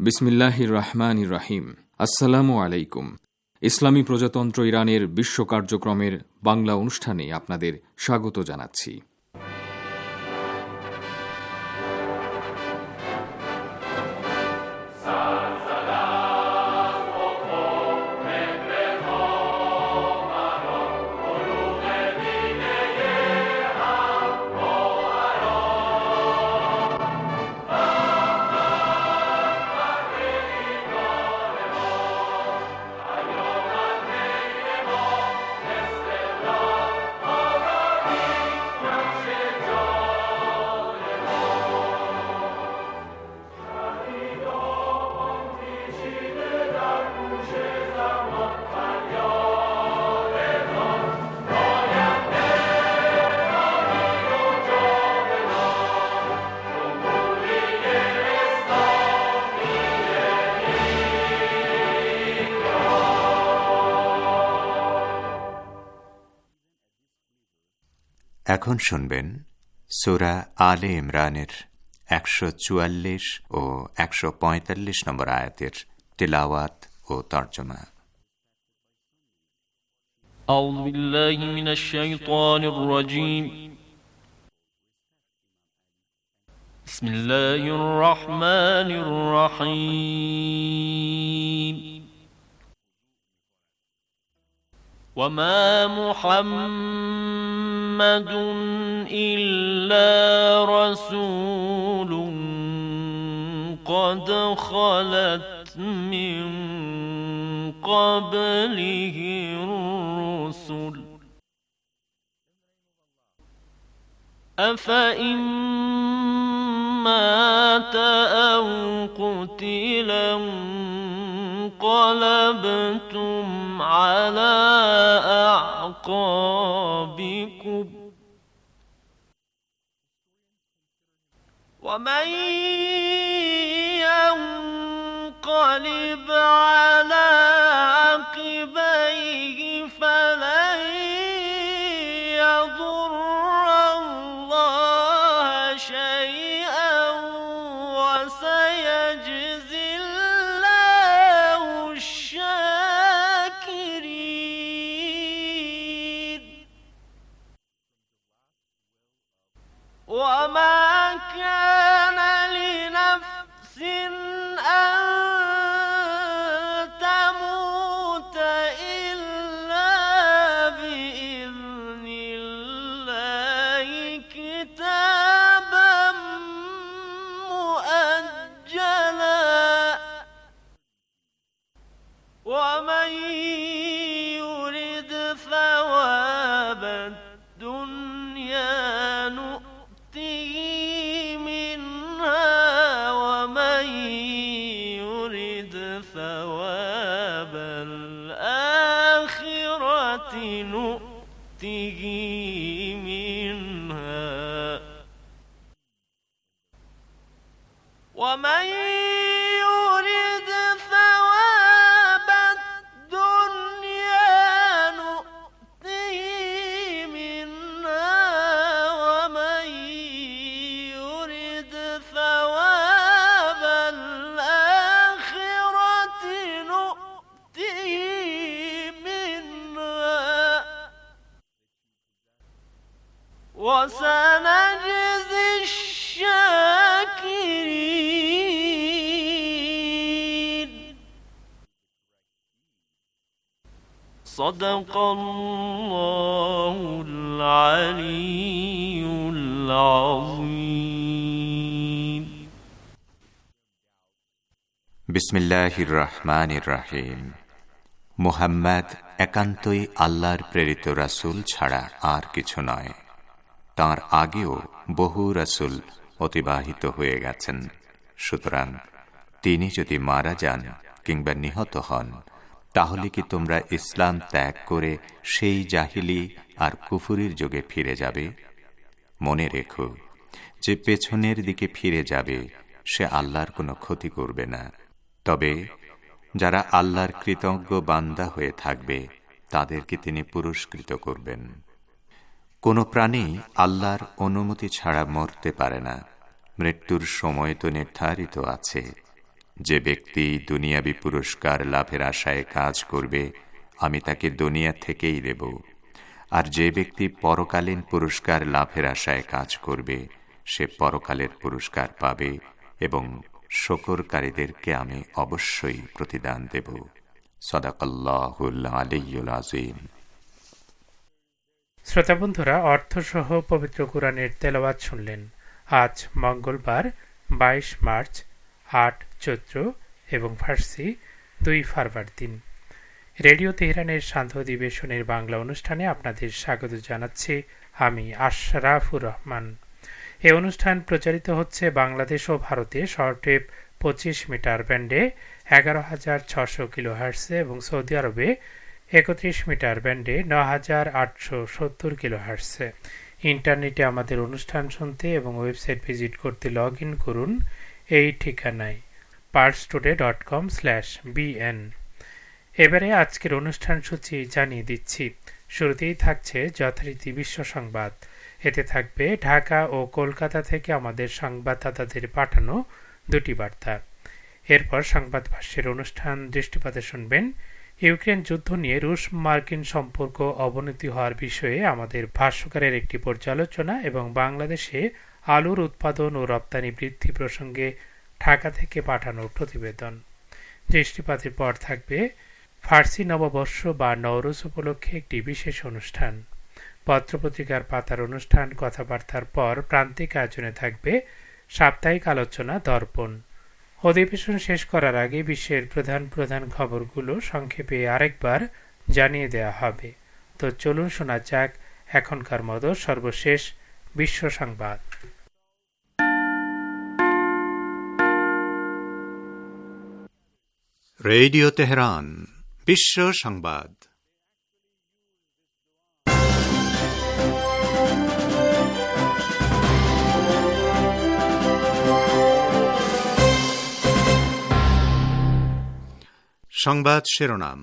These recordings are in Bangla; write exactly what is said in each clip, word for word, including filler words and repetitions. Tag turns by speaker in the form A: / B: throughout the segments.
A: বিসমিল্লাহির রহমানির রহিম। আসসালামু আলাইকুম। ইসলামী প্রজাতন্ত্র ইরানের বিশ্ব কার্যক্রমের বাংলা অনুষ্ঠানে আপনাদের স্বাগত জানাচ্ছি।
B: এখন শুনবেন সূরা আলে ইমরানের একশো চুয়াল্লিশ ও একশো পঁয়তাল্লিশ নম্বর আয়াতের তিলাওয়াত ও তর্জমা।
C: আউযু বিল্লাহি মিনাশ শাইতানির রাজীম। বিসমিল্লাহির রহমানির রহিম। وما محمد إلا رسول قد خلت من قبله الرسل أفإن مات أو قتلا انقلبتم على أعقابكم ومن ينقلب على عقبيه فلن يضر الله شيئا وسيجزي الله الشاكرين. وما كان لنفس أن تموت إلا بإذن الله كتابا مؤجلا ومن يرد ثواب الدنيا نؤته منها ومن يرد ثواب الآخرة نؤته منها ومن يرد ثواب الدنيا نؤته منها ومن يرد ثواب الآخرة نؤته منها وسنجزي الشاكرين. صدق الله العلي العظيم.
B: বিসমিল্লাহির রহমানির রহিম। মুহাম্মদ একান্তই আল্লাহর প্রেরিত রাসূল ছাড়া আর কিছু নয়। তাঁর আগেও বহু রাসূল অতিবাহিত হয়ে গেছেন। সুতরাং তিনি যদি মারা যান কিংবা নিহত হন, তাহলে কি তোমরা ইসলাম ত্যাগ করে সেই জাহিলি আর কুফুরির যুগে ফিরে যাবে? মনে রেখো, যে পেছনের দিকে ফিরে যাবে সে আল্লাহর কোনো ক্ষতি করবে না। তবে যারা আল্লাহর কৃতজ্ঞ বান্দা হয়ে থাকবে তাদেরকে তিনি পুরস্কৃত করবেন। কোনো প্রাণী আল্লাহর অনুমতি ছাড়া মরতে পারে না। মৃত্যুর সময় তো নির্ধারিত আছে, যে ব্যক্তি দুনিয়াবি পুরস্কার লাভের আশায় কাজ করবে আমি তাকে দুনিয়া থেকেই দেব, আর যে ব্যক্তি পরকালীন পুরস্কার লাভের আশায় কাজ করবে সে পরকালের পুরস্কার পাবে এবং শুকরকারীদেরকে আমি অবশ্যই প্রতিদান দেব। সাদাকাল্লাহুল আলিয়্যুল আযীম।
D: শ্রোতা বন্ধুরা, অর্থসহ পবিত্র কুরআনের তেলাওয়াত শুনলেন। আজ মঙ্গলবার বাইশ মার্চ, আট চৈত্র এবং ফার্সি দুই ফারবার দিন। রেডিও তেহরানের শান্ত অধিবেশনের বাংলা অনুষ্ঠানে আপনাদের স্বাগত জানাচ্ছি আমি আশরাফুর রহমান। এই অনুষ্ঠান প্রচারিত হচ্ছে বাংলাদেশ ও ভারতে শর্টওয়েভ পঁচিশ মিটার ব্যান্ডে এগারো হাজার ছশো কিলোহার্টসে এবং সৌদি আরবে একত্রিশ মিটার ব্যান্ডে ন হাজার আটশো সত্তর কিলোহার্টসে। ইন্টারনেটে আমাদের অনুষ্ঠান শুনতে এবং ওয়েবসাইট ভিজিট করতে লগ ইন করুন এই ঠিকানায় Pars Today dot com slash BN. এবারে আজকের অনুষ্ঠান সূচি জানিয়ে দিচ্ছি। শুরুতেই থাকছে যথারীতি বিশ্ব সংবাদ। এতে থাকবে ঢাকা ও কলকাতা থেকে আমাদের সংবাদদাতাদের পাঠানো দুটি বার্তা। এরপর সংবাদ ভাষ্যের অনুষ্ঠান দৃষ্টিপাতে শুনবেন ইউক্রেন যুদ্ধ নিয়ে রুশ মার্কিন সম্পর্ক অবনতি হওয়ার বিষয়ে আমাদের ভাষ্যকারের একটি পর্যালোচনা এবং বাংলাদেশে আলুর উৎপাদন ও রপ্তানি বৃদ্ধি প্রসঙ্গে ঢাকা থেকে পাঠানো প্রতিবেদন। দৃষ্টিপাতের পর থাকবে ফার্সি নববর্ষ বা নওরোজ উপলক্ষে একটি বিশেষ অনুষ্ঠান। পত্রপত্রিকার পাতার অনুষ্ঠান কথাবার্তার পর প্রান্তিক আয়োজনে থাকবে সাপ্তাহিক আলোচনা দর্পণ। অধিবেশন শেষ করার আগে বিশ্বের প্রধান প্রধান খবরগুলো সংক্ষেপে আরেকবার জানিয়ে দেওয়া হবে। তো চলুন শোনা যাক এখনকার মতো সর্বশেষ বিশ্ব সংবাদ।
B: রেডিও তেহরান বিশ্ব সংবাদ। সংবাদ শিরোনাম।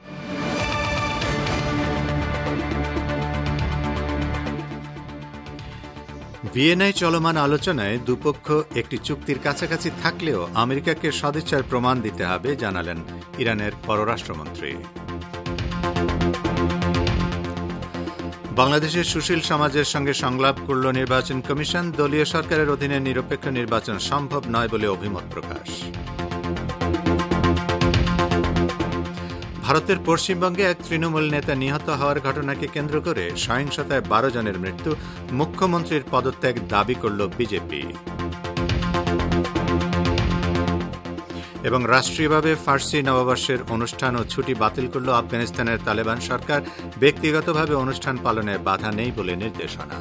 B: ভিয়েনায় চলমান আলোচনায় দুপক্ষ একটি চুক্তির কাছাকাছি থাকলেও আমেরিকাকে সদিচ্ছার প্রমাণ দিতে হবে, জানালেন ইরানের পররাষ্ট্রমন্ত্রী। বাংলাদেশের সুশীল সমাজের সঙ্গে সংলাপ করল নির্বাচন কমিশন। দলীয় সরকারের অধীনে নিরপেক্ষ নির্বাচন সম্ভব নয় বলে অভিমত প্রকাশ। ভারতের পশ্চিমবঙ্গে এক তৃণমূল নেতা নিহত হওয়ার ঘটনাকে কেন্দ্র করে সহিংসতায় বারো জনের মৃত্যু, মুখ্যমন্ত্রীর পদত্যাগ দাবি করল বিজেপি। এবং রাষ্ট্রীয়ভাবে ফার্সি নববর্ষের অনুষ্ঠান ও ছুটি বাতিল করল আফগানিস্তানের তালেবান সরকার। ব্যক্তিগতভাবে অনুষ্ঠান পালনে বাধা নেই বলে নির্দেশনা।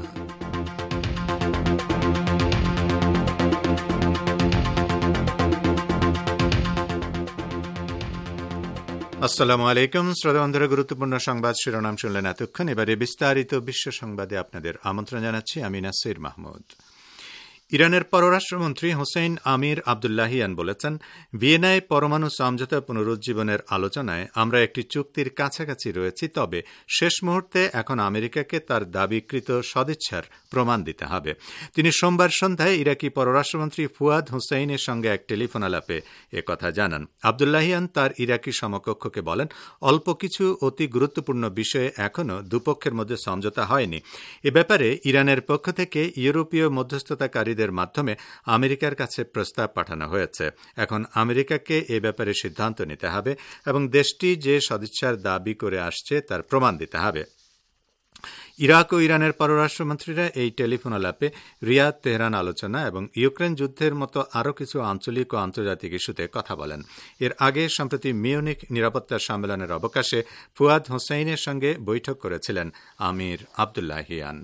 B: আসসালামু আলাইকুম শ্রোতা বন্ধুরা, গুরুত্বপূর্ণ সংবাদ শিরোনাম শুনলেন এতক্ষণ। এবারে বিস্তারিত বিশ্ব সংবাদে আপনাদের আমন্ত্রণ জানাচ্ছি আমি নাসির মাহমুদ। ইরানের পররাষ্ট্রমন্ত্রী হোসেইন আমির আবদুল্লাহিয়ান বলেছেন, ভিয়েনায় পরমাণু সমঝোতা পুনরুজ্জীবনের আলোচনায় আমরা একটি চুক্তির কাছাকাছি রয়েছি, তবে শেষ মুহূর্তে এখন আমেরিকাকে তার দাবিকৃত সদিচ্ছার প্রমাণ দিতে হবে। তিনি সোমবার সন্ধ্যায় ইরাকি পররাষ্ট্রমন্ত্রী ফুয়াদ হুসাইনের সঙ্গে এক টেলিফোন আলাপে একথা জানান। আবদুল্লাহিয়ান তার ইরাকি সমকক্ষকে বলেন, অল্প কিছু অতি গুরুত্বপূর্ণ বিষয়ে এখনও দুপক্ষের মধ্যে সমঝোতা হয়নি। এ ব্যাপারে ইরানের পক্ষ থেকে ইউরোপীয় মধ্যস্থতাকারী মাধ্যমে আমেরিকার কাছে প্রস্তাব পাঠানো হয়েছে। এখন আমেরিকাকে এ ব্যাপারে সিদ্ধান্ত নিতে হবে এবং দেশটি যে সদিচ্ছার দাবি করে আসছে তার প্রমাণ দিতে হবে। ইরাক ও ইরানের পররাষ্ট্রমন্ত্রীরা এই টেলিফোন আলাপে রিয়াদ তেহরান আলোচনা এবং ইউক্রেন যুদ্ধের মতো আরও কিছু আঞ্চলিক ও আন্তর্জাতিক ইস্যুতে কথা বলেন। এর আগে সম্প্রতি মিউনিক নিরাপত্তা সম্মেলনের অবকাশে ফুয়াদ হোসাইনের সঙ্গে বৈঠক করেছিলেন আমির আবদুল্লাহিয়ান।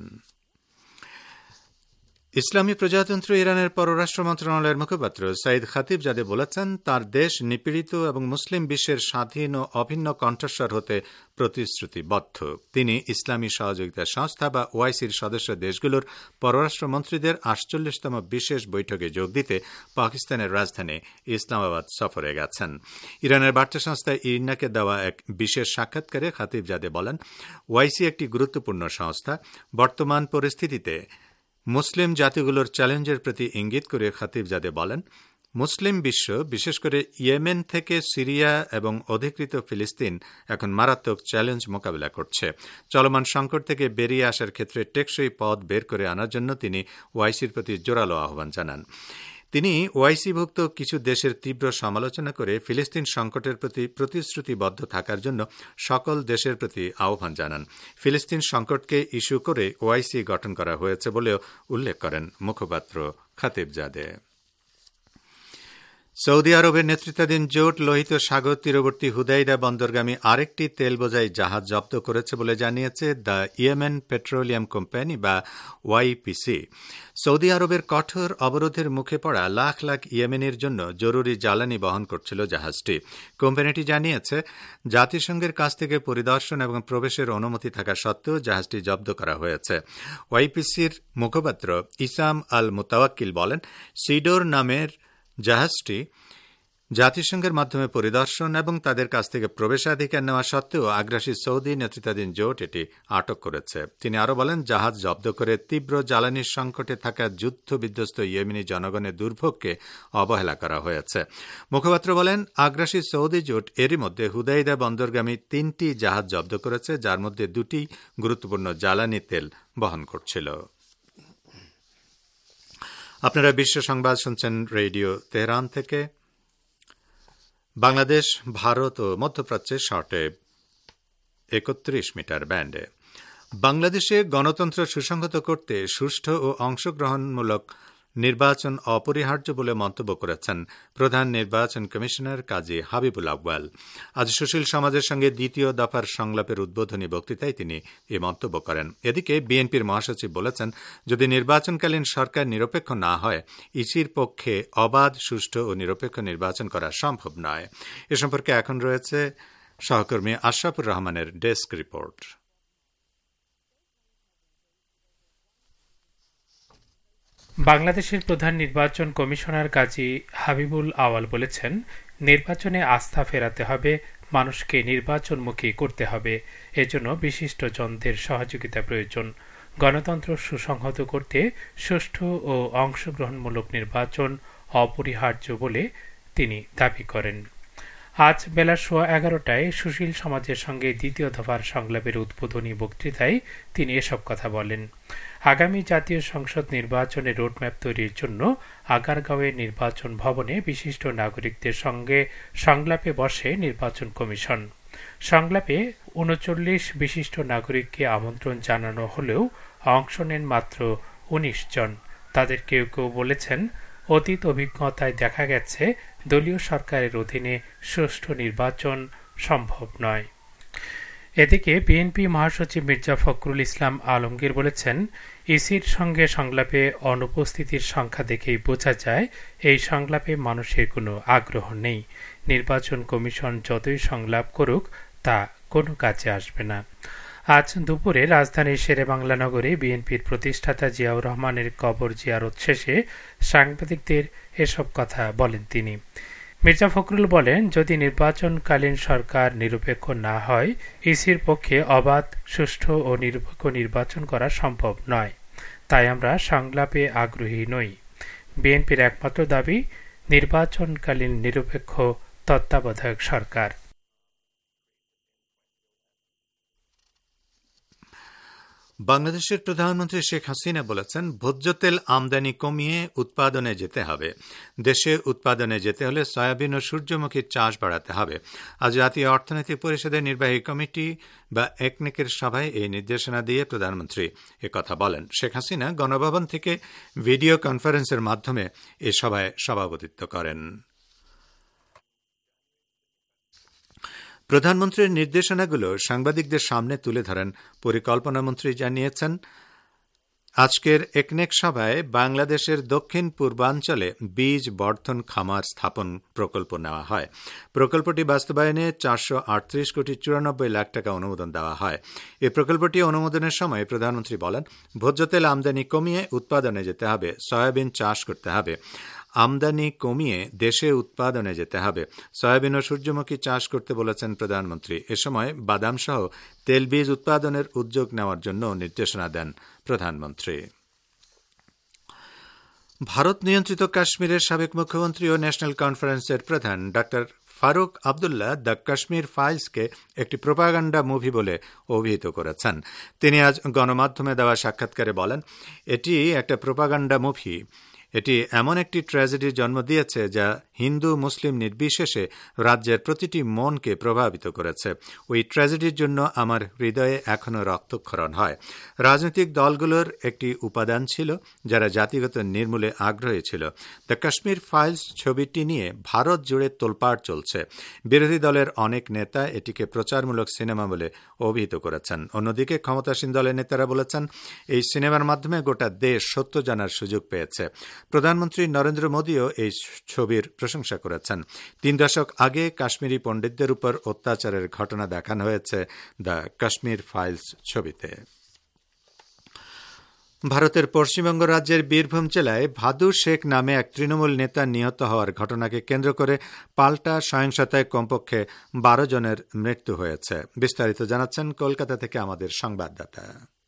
B: ইসলামী প্রজাতন্ত্র ইরানের পররাষ্ট্র মন্ত্রণালয়ের মুখপাত্র সাইদ খাতিবজাদে বলেছেন, তার দেশ নিপীড়িত এবং মুসলিম বিশ্বের স্বাধীন ও অভিন্ন কণ্ঠস্বর হতে প্রতিশ্রুতিবদ্ধ। তিনি ইসলামী সহযোগিতা সংস্থা বা ওআইসির সদস্য দেশগুলোর পররাষ্ট্রমন্ত্রীদের আটচল্লিশতম বিশেষ বৈঠকে যোগ দিতে পাকিস্তানের রাজধানী ইসলামাবাদ সফরে গেছেন। ইরানের বার্তা সংস্থা ইরনাকে দেওয়া এক বিশেষ সাক্ষাৎকারে খাতিবজাদে বলেন, ওআইসি একটি গুরুত্বপূর্ণ সংস্থা। বর্তমান পরিস্থিতিতে মুসলিম জাতিগুলোর চ্যালেঞ্জের প্রতি ইঙ্গিত করে খাতিবজাদে বলেন,
E: মুসলিম বিশ্ব, বিশেষ করে ইয়েমেন থেকে সিরিয়া এবং অধিকৃত ফিলিস্তিন এখন মারাত্মক চ্যালেঞ্জ মোকাবিলা করছে। চলমান সংকট থেকে বেরিয়ে আসার ক্ষেত্রে টেকসই পথ বের করে আনার জন্য তিনি ওআইসির প্রতি জোরালো আহ্বান জানান। তিনি ওআইসিভুক্ত কিছু দেশের তীব্র সমালোচনা করে ফিলিস্তিন সংকটের প্রতি প্রতিশ্রুতিবদ্ধ থাকার জন্য সকল দেশের প্রতি আহ্বান জানান। ফিলিস্তিন সংকটকে ইস্যু করে ওআইসি গঠন করা হয়েছে বলেও উল্লেখ করেন মুখপাত্র খতিবজাদে। সৌদি আরবের নেতৃত্বাধীন জোট লোহিত সাগর তীরবর্তী হুদাইদা বন্দরগামী আরেকটি তেল বোঝাই জাহাজ জব্দ করেছে বলে জানিয়েছে দ্য ইয়েমেন পেট্রোলিয়াম কোম্পানি বা ওয়াইপিসি। সৌদি আরবের কঠোর অবরোধের মুখে পড়া লাখ লাখ ইয়েমেনের জন্য জরুরি জ্বালানি বহন করছিল জাহাজটি। কোম্পানিটি জানিয়েছে জাতিসংঘের কাছ থেকে পরিদর্শন এবং প্রবেশের অনুমতি থাকা সত্ত্বেও জাহাজটি জব্দ করা হয়েছে। ওয়াইপিসির মুখপাত্র ইসাম আল মুতাওয়াক্কিল বলেন, সিডোর নামের জাহাজটি জাতিসংঘের মাধ্যমে পরিদর্শন এবং তাদের কাছ থেকে প্রবেশাধিকার নেওয়া সত্ত্বেও আগ্রাসী সৌদি নেতৃত্বাধীন জোট এটি আটক করেছে। তিনি আরও বলেন, জাহাজ জব্দ করে তীব্র জ্বালানির সংকটে থাকা যুদ্ধ বিধ্বস্ত ইয়েমেনি জনগণের দুর্ভোগকে অবহেলা করা হয়েছে। মুখপাত্র বলেন, আগ্রাসী সৌদি জোট এরই মধ্যে হুদাইদা বন্দরগামী তিনটি জাহাজ জব্দ করেছে, যার মধ্যে দুটি গুরুত্বপূর্ণ জ্বালানি তেল বহন করছিল। আপনারা বিশ্ব সংবাদ শুনছেন রেডিও তেহরান থেকে। বাংলাদেশ, ভারত ও মধ্যপ্রাচ্যের শর্টে একত্রিশ মিটার ব্যান্ডে। বাংলাদেশে গণতন্ত্র সুসংহত করতে সুষ্ঠু ও অংশগ্রহণমূলক নির্বাচন অপরিহার্য বলে মন্তব্য করেছেন প্রধান নির্বাচন কমিশনার কাজী হাবিবুল আউয়াল। আজ সুশীল সমাজের সঙ্গে দ্বিতীয় দফার সংলাপের উদ্বোধনী বক্তৃতায় তিনি এ মন্তব্য করেন। এদিকে বিএনপির মহাসচিব বলেছেন, যদি নির্বাচনকালীন সরকার নিরপেক্ষ না হয়, ইসির পক্ষে অবাধ, সুষ্ঠু ও নিরপেক্ষ নির্বাচন করা সম্ভব নয়। এ সম্পর্কে এখন রয়েছে সহকর্মী আশরাফুর রহমানের ডেস্ক রিপোর্ট।
D: বাংলাদেশের প্রধান নির্বাচন কমিশনার কাজী হাবিবুল আওয়াল বলেছেন, নির্বাচনে আস্থা ফেরাতে হবে, মানুষকে নির্বাচনমুখী করতে হবে। এজন্য বিশিষ্ট জনদের সহযোগিতা প্রয়োজন। গণতন্ত্র সুসংহত করতে সুষ্ঠু ও অংশগ্রহণমূলক নির্বাচন অপরিহার্য বলে তিনি দাবি করেন। আজ বেলা সোয়া এগারোটায় সুশীল সমাজের সঙ্গে দ্বিতীয় দফার সংলাপের উদ্বোধনী বক্তৃতায় তিনি এসব কথা বলেন। আগামী জাতীয় সংসদ নির্বাচনের রোডম্যাপ তৈরির জন্য আগারগাঁওয়ের নির্বাচন ভবনে বিশিষ্ট নাগরিকদের সঙ্গে সংলাপে বসে নির্বাচন কমিশন। সংলাপে উনচল্লিশ বিশিষ্ট নাগরিককে আমন্ত্রণ জানানো হলেও অংশ নেন মাত্র উনিশ জন। তাদের কেউ কেউ বলেছেন, অতীত অভিজ্ঞতায় দেখা গেছে দলীয় সরকারের অধীনে সুষ্ঠু নির্বাচন সম্ভব নয়। এদিকে বিএনপি মহাসচিব মির্জা ফখরুল ইসলাম আলমগীর বলেছেন, ইসির সঙ্গে সংলাপে অনুপস্থিতির সংখ্যা দেখেই বোঝা যায় এই সংলাপে মানুষের কোনো আগ্রহ নেই। নির্বাচন কমিশন যতই সংলাপ করুক তা কোনো কাজে আসবে না। আজ দুপুরে রাজধানীর শেরেবাংলা নগরে বিএনপির প্রতিষ্ঠাতা জিয়াউর রহমানের কবর জিয়ারত শেষে সাংবাদিকদের এসব কথা বলেন তিনি। মির্জা ফখরুল বলেন, যদি নির্বাচনকালীন সরকার নিরপেক্ষ না হয়, ইসির পক্ষে অবাধ, সুষ্ঠু ও নিরপেক্ষ নির্বাচন করা সম্ভব নয়। তাই আমরা সংলাপে আগ্রহী নই। বিএনপির একমাত্র দাবি নির্বাচনকালীন নিরপেক্ষ তত্ত্বাবধায়ক সরকার।
E: বাংলাদেশের প্রধানমন্ত্রী শেখ হাসিনা বলেছেন, ভোজ্য তেল আমদানি কমিয়ে উৎপাদনে যেতে হবে। দেশে উৎপাদনে যেতে হলে সয়াবিন ও সূর্যমুখীর চাষ বাড়াতে হবে। আজ জাতীয় অর্থনৈতিক পরিষদের নির্বাহী কমিটি বা একনেকের সভায় এই নির্দেশনা দিয়ে প্রধানমন্ত্রী একথা বলেন। শেখ হাসিনা গণভবন থেকে ভিডিও কনফারেন্সের মাধ্যমে এ সভায় সভাপতিত্ব করেন। প্রধানমন্ত্রীর নির্দেশনাগুলো সাংবাদিকদের সামনে তুলে ধরেন পরিকল্পনামন্ত্রী। জানিয়েছেন, আজকের একনেক সভায় বাংলাদেশের দক্ষিণ পূর্বাঞ্চলে বীজ বর্ধন খামার স্থাপন প্রকল্প নেওয়া হয়। প্রকল্পটি বাস্তবায়নে চারশো আটত্রিশ কোটি চুরানব্বই লাখ টাকা অনুমোদন দেওয়া হয়। এই প্রকল্পটি অনুমোদনের সময় প্রধানমন্ত্রী বলেন, ভোজ্য তেল আমদানি কমিয়ে উৎপাদনে যেতে হবে, সয়াবিন চাষ করতে হবে। আমদানি কমিয়ে দেশে উৎপাদনে যেতে হবে। সয়াবিন ও সূর্যমুখী চাষ করতে বলেছেন প্রধানমন্ত্রী। এ সময় বাদাম সহ তেলবীজ উৎপাদনের উদ্যোগ নেওয়ার জন্য নির্দেশনা দেন প্রধানমন্ত্রী। ভারত নিয়ন্ত্রিত কাশ্মীরের সাবেক মুখ্যমন্ত্রী ও ন্যাশনাল কনফারেন্সের প্রধান ডক্টর ফারুক আবদুল্লাহ দ্য কাশ্মীর ফাইলসকে একটি প্রোপাগান্ডা মুভি বলে অভিহিত করেছেন। তিনি আজ গণমাধ্যমে দেওয়া সাক্ষাৎকারে বলেন, এটি একটা প্রোপাগান্ডা মুভি। এটি এমন একটি ট্র্যাজেডির জন্ম দিয়েছে যা হিন্দু মুসলিম নির্বিশেষে রাজ্যের প্রতিটি মনকে প্রভাবিত করেছে। ওই ট্র্যাজেডির জন্য আমার হৃদয়ে এখনও রক্তক্ষরণ হয়। রাজনৈতিক দলগুলোর একটি উপাদান ছিল যারা জাতিগত নির্মূলে আগ্রহী ছিল। দ্য কাশ্মীর ফাইলস ছবিটি নিয়ে ভারত জুড়ে তোলপাড় চলছে। বিরোধী দলের অনেক নেতা এটিকে প্রচারমূলক সিনেমা বলে অভিহিত করেছেন। অন্যদিকে ক্ষমতাসীন দলের নেতারা বলেছেন, এই সিনেমার মাধ্যমে গোটা দেশ সত্য জানার সুযোগ পেয়েছে। প্রধানমন্ত্রী নরেন্দ্র মোদীও এই ছবির প্রশংসা করেছেন। তিন দশক আগে কাশ্মীরি পণ্ডিতদের উপর অত্যাচারের ঘটনা দেখানো হয়েছে দ্য কাশ্মীর ফাইলস ছবিতে। ভারতের পশ্চিমবঙ্গ রাজ্যের বীরভূম জেলায় ভাদু শেখ নামে এক তৃণমূল নেতা নিহত হওয়ার ঘটনাকে কেন্দ্র করে পাল্টা সহিংসতায় কমপক্ষে বারো জনের মৃত্যু হয়েছে। বিস্তারিত জানাচ্ছেন কলকাতা থেকে আমাদের সংবাদদাতা।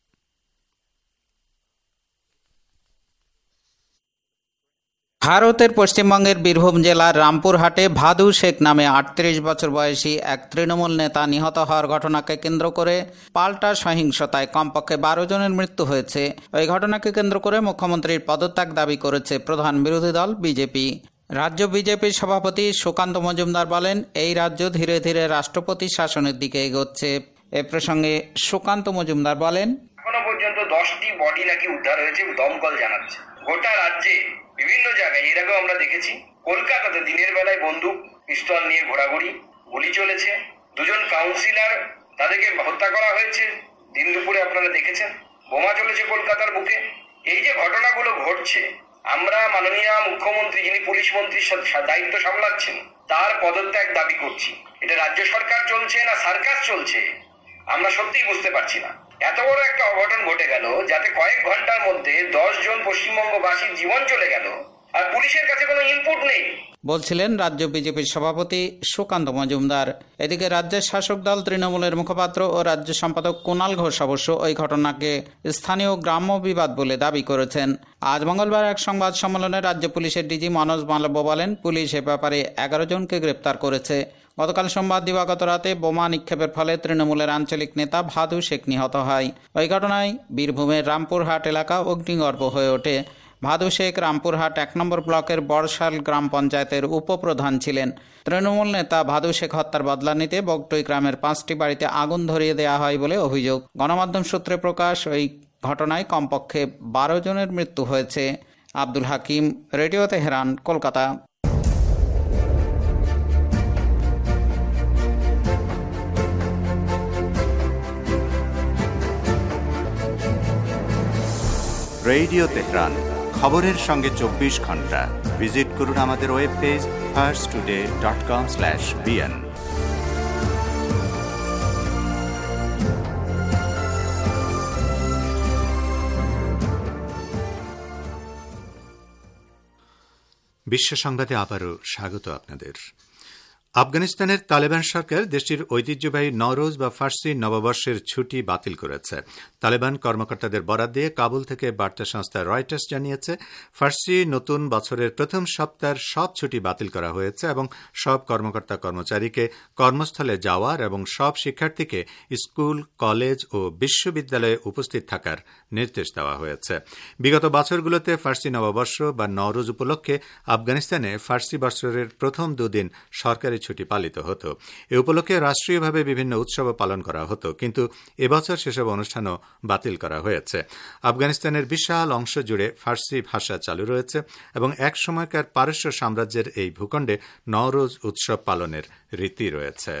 F: ভারতের পশ্চিমবঙ্গের বীরভূম জেলার রামপুরহাটে ভাদু শেখ নামে আটত্রিশ বছর বয়সী এক তৃণমূল নেতা নিহত হওয়ার ঘটনাকে কেন্দ্র করে পাল্টা সহিংসতায় কমপক্ষে বারো জনের মৃত্যু হয়েছে। ওই ঘটনাকে কেন্দ্র করে মুখ্যমন্ত্রীর পদত্যাগ দাবি করেছে প্রধান বিরোধী দল বিজেপি। রাজ্য বিজেপির সভাপতি সুকান্ত মজুমদার বলেন, এই রাজ্য ধীরে ধীরে রাষ্ট্রপতি শাসনের দিকে এগোচ্ছে। এ প্রসঙ্গে সুকান্ত মজুমদার বলেন,
G: এখনো পর্যন্ত দশটি বডি নাকি উদ্ধার হয়েছে, দমকল জানাচ্ছে। গোটা রাজ্যে বিভিন্ন জায়গায় এর আগেও আমরা দেখেছি। কলকাতাতে দিনের বেলায় বন্দুক পিস্তল নিয়ে ঘোরাঘুরি, গুলি চলেছে। দুজন কাউন্সিলর তাদেরকে হত্যা করা হয়েছে, দিন দুপুরে আপনারা দেখেছেন। বোমা চলেছে কলকাতার বুকে। এই যে ঘটনাগুলো ঘটছে, আমরা মাননীয় মুখ্যমন্ত্রী যিনি পুলিশ মন্ত্রীর দায়িত্ব সামলাচ্ছেন তার পদত্যাগ দাবি করছি। এটা রাজ্য সরকার চলছে না সার্কাস চলছে আমরা সত্যিই বুঝতে পারছি না। এত বড় একটা অঘটন ঘটে গেল যাতে কয়েক ঘন্টার মধ্যে দশ জন পশ্চিমবঙ্গবাসীর জীবন চলে গেল আর পুলিশের কাছে কোনো ইনপুট নেই,
F: বলছিলেন রাজ্য বিজেপির সভাপতি সুকান্ত মজুমদার। এদিকে রাজ্যের শাসক দল তৃণমূলের মুখপাত্র ও রাজ্য সম্পাদক কুণাল ঘোষ অবশ্য ওই ঘটনাকে স্থানীয় গ্রাম্য বিবাদ বলে দাবি করেছেন। আজ মঙ্গলবার এক সংবাদ সম্মেলনে রাজ্য পুলিশের ডিজি মনোজ মালব্য বলেন, পুলিশ এ ব্যাপারে এগারো জনকে গ্রেপ্তার করেছে। গতকাল সোমবার দিবাগত রাতে বোমা নিক্ষেপের ফলে তৃণমূলের আঞ্চলিক নেতা ভাদু শেখ নিহত হয়। ওই ঘটনায় বীরভূমের রামপুরহাট এলাকা অগ্নিগর্ভ হয়ে ওঠে। ভাদু শেখ রামপুরহাট এক নম্বর ব্লকের বড়শাল গ্রাম পঞ্চায়েতের উপপ্রধান ছিলেন। তৃণমূল নেতা ভাদু শেখ হত্যার বদলা নিতে বগটই গ্রামের পাঁচটি বাড়িতে আগুন ধরিয়ে দেওয়া হয় বলে অভিযোগ। গণমাধ্যম সূত্রে প্রকাশ, ওই ঘটনায় কমপক্ষে বারো জনের মৃত্যু হয়েছে। Abdul Hakim, radio Tehran, Kolkata.
B: Radio Tehran, খবরের সঙ্গে চব্বিশ ঘন্টা। ভিজিট করুন আমাদের web page Pars Today dot com slash BN.
E: বিশ্ব সংবাদে আবারও স্বাগত আপনাদের। আফগানিস্তানের তালেবান সরকার দেশটির ঐতিহ্যবাহী নওরোজ বা ফার্সি নববর্ষের ছুটি বাতিল করেছে। তালেবান কর্মকর্তাদের বরাত দিয়ে কাবুল থেকে বার্তা সংস্থা রয়টার্স জানিয়েছে, ফার্সি নতুন বছরের প্রথম সপ্তাহের সব ছুটি বাতিল করা হয়েছে এবং সব কর্মকর্তা কর্মচারীকে কর্মস্থলে যাওয়ার এবং সব শিক্ষার্থীকে স্কুল, কলেজ ও বিশ্ববিদ্যালয়ে উপস্থিত থাকার নির্দেশ দেওয়া হয়েছে। বিগত বছরগুলোতে ফার্সি নববর্ষ বা নওরোজ উপলক্ষে আফগানিস্তানে ফার্সি বছরের প্রথম দুদিন সরকারি ছুটি পালিত হতো। এ উপলক্ষে রাষ্ট্রীয়ভাবে বিভিন্ন উৎসব পালন করা হতো, কিন্তু এবছর সেসব অনুষ্ঠানও বাতিল করা হয়েছে। আফগানিস্তানের বিশাল অংশ জুড়ে ফার্সি ভাষা চালু রয়েছে এবং এক সময়কার পারস্য সাম্রাজ্যের এই ভূখণ্ডে নওরোজ উৎসব পালনের রীতি রয়েছে।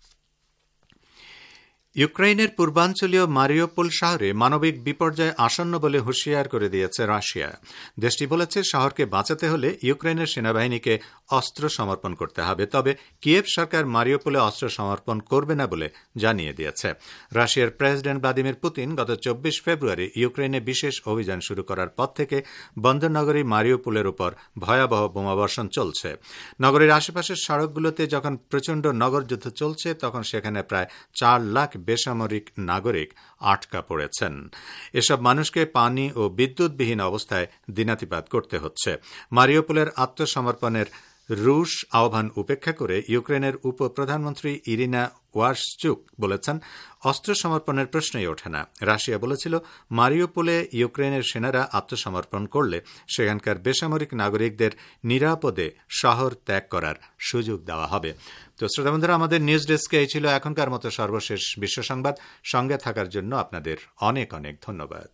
E: ইউক্রেনের পূর্বাঞ্চলীয় মারিওপোল শহরে মানবিক বিপর্যয় আসন্ন বলে হুঁশিয়ার করে দিয়েছে রাশিয়া। দেশটি বলেছে, শহরকে বাঁচাতে হলে ইউক্রেনের সেনাবাহিনীকে অস্ত্র সমর্পণ করতে হবে, তবে কিয়েভ সরকার মারিওপোলে অস্ত্র সমর্পণ করবে না বলে জানিয়ে দিয়েছে। রাশিয়ার প্রেসিডেন্ট ভ্লাদিমির পুতিন গত চব্বিশ ফেব্রুয়ারি ইউক্রেনে বিশেষ অভিযান শুরু করার পর থেকে বন্দরনগরী মারিওপোলের উপর ভয়াবহ বোমাবর্ষণ চলছে। নগরীর আশেপাশের সড়কগুলোতে যখন প্রচণ্ড নগরযুদ্ধ চলছে, তখন সেখানে প্রায় চার লাখ বেসামরিক নাগরিক আটকা পড়েছেন। এসব মানুষকে পানি ও বিদ্যুৎবিহীন অবস্থায় দিনাতিপাত করতে হচ্ছে। মারিউপোলের আত্মসমর্পণের রুশ আহ্বান উপেক্ষা করে ইউক্রেনের উপপ্রধানমন্ত্রী ইরিনা ওয়ারশচুক বলেছেন, অস্ত্র সমর্পণের প্রশ্নই ওঠে না। রাশিয়া বলেছিল, মারিউপোলে ইউক্রেনের সেনারা আত্মসমর্পণ করলে সেখানকার বেসামরিক নাগরিকদের নিরাপদে শহর ত্যাগ করার সুযোগ দেওয়া হবে। তো শ্রোতা বন্ধুরা, আমাদের নিউজ ডেস্কে এই ছিল এখনকার মতো সর্বশেষ বিশ্ব সংবাদ। সঙ্গে থাকার জন্য আপনাদের অনেক অনেক ধন্যবাদ।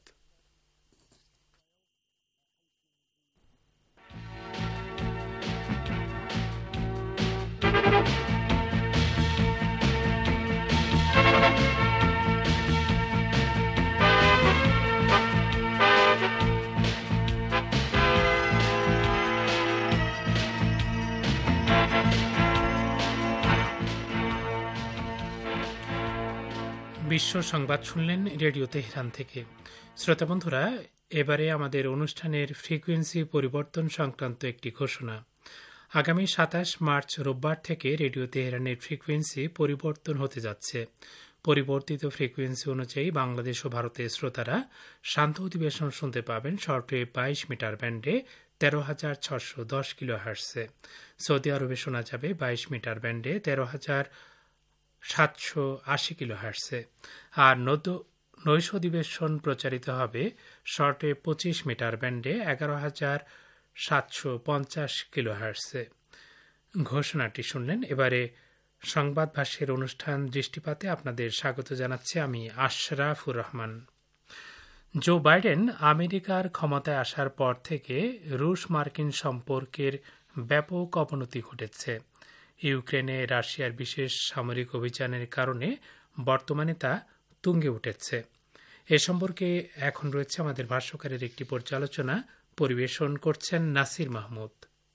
D: বিশ্ব সংবাদ শুনলেন রেডিও তেহরান থেকে। শ্রোতা বন্ধুরা, এবারে আমাদের অনুষ্ঠানের ফ্রিকোয়েন্সি পরিবর্তন সংক্রান্ত একটি ঘোষণা। আগামী সাতাশ মার্চ রোববার থেকে রেডিও তেহরানের ফ্রিকোয়েন্সি পরিবর্তন হতে যাচ্ছে। পরিবর্তিত ফ্রিকোয়েন্সি অনুযায়ী বাংলাদেশ ও ভারতের শ্রোতারা শান্ত অধিবেশন শুনতে পাবেন শর্টওয়েভ বাইশ মিটার ব্যান্ডে তেরো হাজার ছশো দশ কিলো হার্টসে। সৌদি আরবে শোনা যাবে বাইশ মিটার ব্যান্ডে তেরো হাজার সাতশো আশি কিলো হার্টসে। আর নৈশ অধিবেশন প্রচারিত হবে শর্টওয়েভ পঁচিশ মিটার ব্যান্ডে এগারো হাজার সাতশো পঞ্চাশ কিলো হার্টসে। ঘোষণাটি শুনলেন। এবারে সংবাদ ভাষ্যের অনুষ্ঠান দৃষ্টিপাতে আপনাদের স্বাগত জানাচ্ছি আমি আশরাফুর রহমান। জো বাইডেন আমেরিকার ক্ষমতায় আসার পর থেকে রুশ মার্কিন সম্পর্কের ব্যাপক অবনতি ঘটেছে। ইউক্রেনে রাশিয়ার বিশেষ সামরিক অভিযানের কারণে বর্তমানে তা তুঙ্গে উঠেছে। এ সম্পর্কে এখন রয়েছে আমাদের ভাষ্যকারের একটি পর্যালোচনা, পরিবেশন করছেন নাসির মাহমুদ।